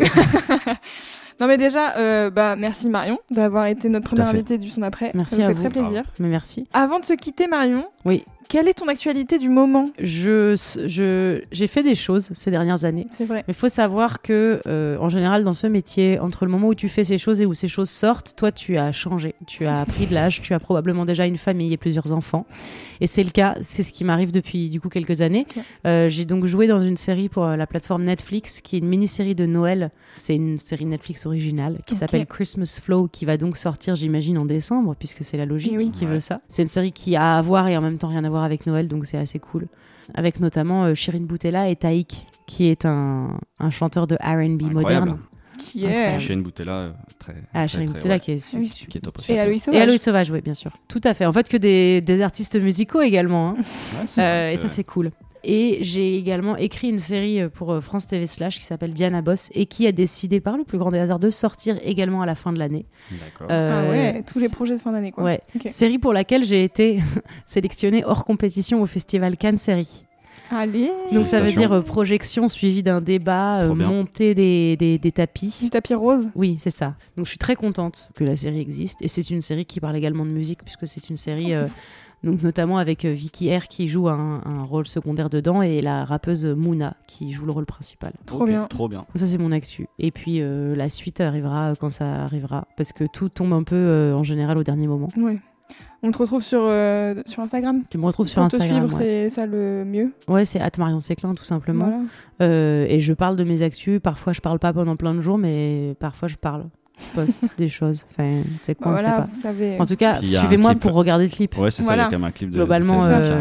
Non mais déjà, merci Marion d'avoir été notre première invitée du Son Après. Merci à vous. Ça me fait très plaisir. Mais merci. Avant de se quitter Marion, oui. Quelle est ton actualité du moment ? J'ai fait des choses ces dernières années. C'est vrai. Mais il faut savoir que, en général, dans ce métier, entre le moment où tu fais ces choses et où ces choses sortent, toi, tu as changé. Tu as pris de l'âge, tu as probablement déjà une famille et plusieurs enfants. Et c'est le cas, c'est ce qui m'arrive depuis du coup quelques années. Okay. J'ai donc joué dans une série pour la plateforme Netflix, qui est une mini-série de Noël. C'est une série Netflix originale qui s'appelle Christmas Flow, qui va donc sortir, j'imagine, en décembre, puisque c'est la logique qui veut ça. C'est une série qui a à voir et en même temps rien à voir avec Noël, donc c'est assez cool. Avec notamment Shirin Boutella et Taïk, qui est un chanteur de R&B moderne. Qui est Shirin Boutella, Shirin Boutella qui est top aussi. Et Aloïs Sauvage. Et Aloïs Sauvage, oui, bien sûr. Tout à fait. En fait, que des artistes musicaux également. Hein. Et ça, c'est cool. Et j'ai également écrit une série pour France TV Slash qui s'appelle Diana Boss et qui a décidé par le plus grand des hasards de sortir également à la fin de l'année. D'accord. Ah ouais, tous les projets de fin d'année quoi. Ouais. Okay. Série pour laquelle j'ai été sélectionnée hors compétition au festival Cannes Série. Allez. Donc ça veut dire projection suivie d'un débat, montée des tapis. Du tapis rose. Oui, c'est ça. Donc je suis très contente que la série existe et c'est une série qui parle également de musique puisque c'est une série donc notamment avec Vicky R qui joue un rôle secondaire dedans et la rappeuse Mouna qui joue le rôle principal. Trop bien. Ça c'est mon actu. Et puis la suite arrivera quand ça arrivera parce que tout tombe un peu en général au dernier moment. Oui. On te retrouve sur Instagram. Tu me retrouves sur Instagram. Pour te suivre, c'est ça le mieux. Ouais, c'est @MarionSéclin tout simplement. Voilà. Et je parle de mes actus. Parfois, je parle pas pendant plein de jours, mais parfois, je parle. Je poste des choses. Enfin, c'est quoi, on sait pas. Vous savez. En tout cas, suivez-moi pour regarder le clip. Ouais, c'est ça, il y a quand même un clip de globalement,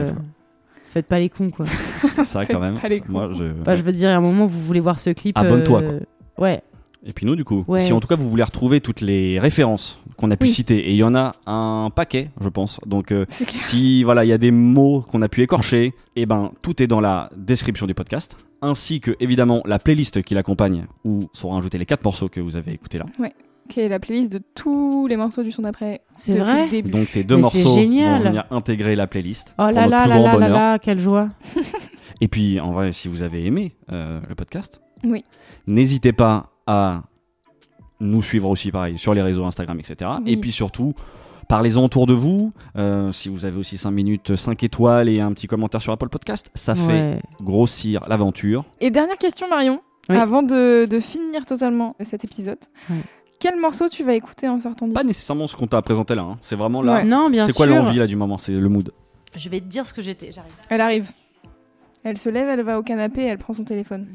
faites pas les cons, quoi. C'est vrai quand même. Moi, je veux dire, à un moment, vous voulez voir ce clip. Abonne-toi, quoi. Ouais. Et puis nous, du coup, si en tout cas vous voulez retrouver toutes les références qu'on a pu citer, et il y en a un paquet, je pense. Donc, si voilà, il y a des mots qu'on a pu écorcher, et ben tout est dans la description du podcast, ainsi que évidemment la playlist qui l'accompagne, où sont rajoutés les 4 morceaux que vous avez écoutés là. Ouais. Qui est la playlist de tous les morceaux du son d'après. C'est vrai. Donc tes 2 morceaux vont venir intégrer la playlist. Oh là là là là là, quelle joie. Et puis en vrai, si vous avez aimé le podcast, n'hésitez pas à nous suivre aussi pareil sur les réseaux Instagram, etc. Et puis surtout, parlez-en autour de vous. Si vous avez aussi 5 minutes, 5 étoiles et un petit commentaire sur Apple Podcast, ça fait grossir l'aventure. Et dernière question Marion, avant de finir totalement cet épisode. Quel morceau tu vas écouter en sortant d'ici ? Pas nécessairement ce qu'on t'a présenté là, hein. C'est vraiment là. Non, bien sûr. C'est quoi l'envie là du moment ? C'est le mood. Je vais te dire ce que j'étais. J'arrive. Elle arrive. Elle se lève, elle va au canapé, elle prend son téléphone.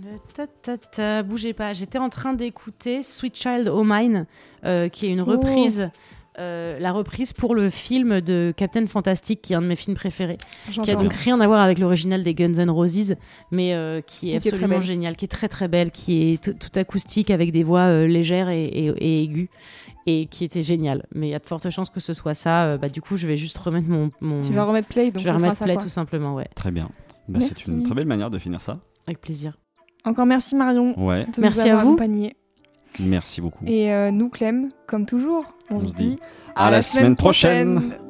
Bougez pas. J'étais en train d'écouter Sweet Child O' Mine, qui est une reprise, la reprise pour le film de Captain Fantastic, qui est un de mes films préférés, qui a donc rien à voir avec l'original des Guns N' Roses, mais qui est absolument génial, qui est très très belle, qui est tout acoustique avec des voix légères et aiguës. Et qui était génial, mais il y a de fortes chances que ce soit ça. Du coup, je vais juste remettre mon... Tu vas remettre play, donc je vais remettre play tout simplement, ouais. Très bien. C'est une très belle manière de finir ça. Avec plaisir. Encore merci Marion. Ouais. Merci à vous. Merci beaucoup. Et nous, Clem, comme toujours, on se dit à la semaine prochaine.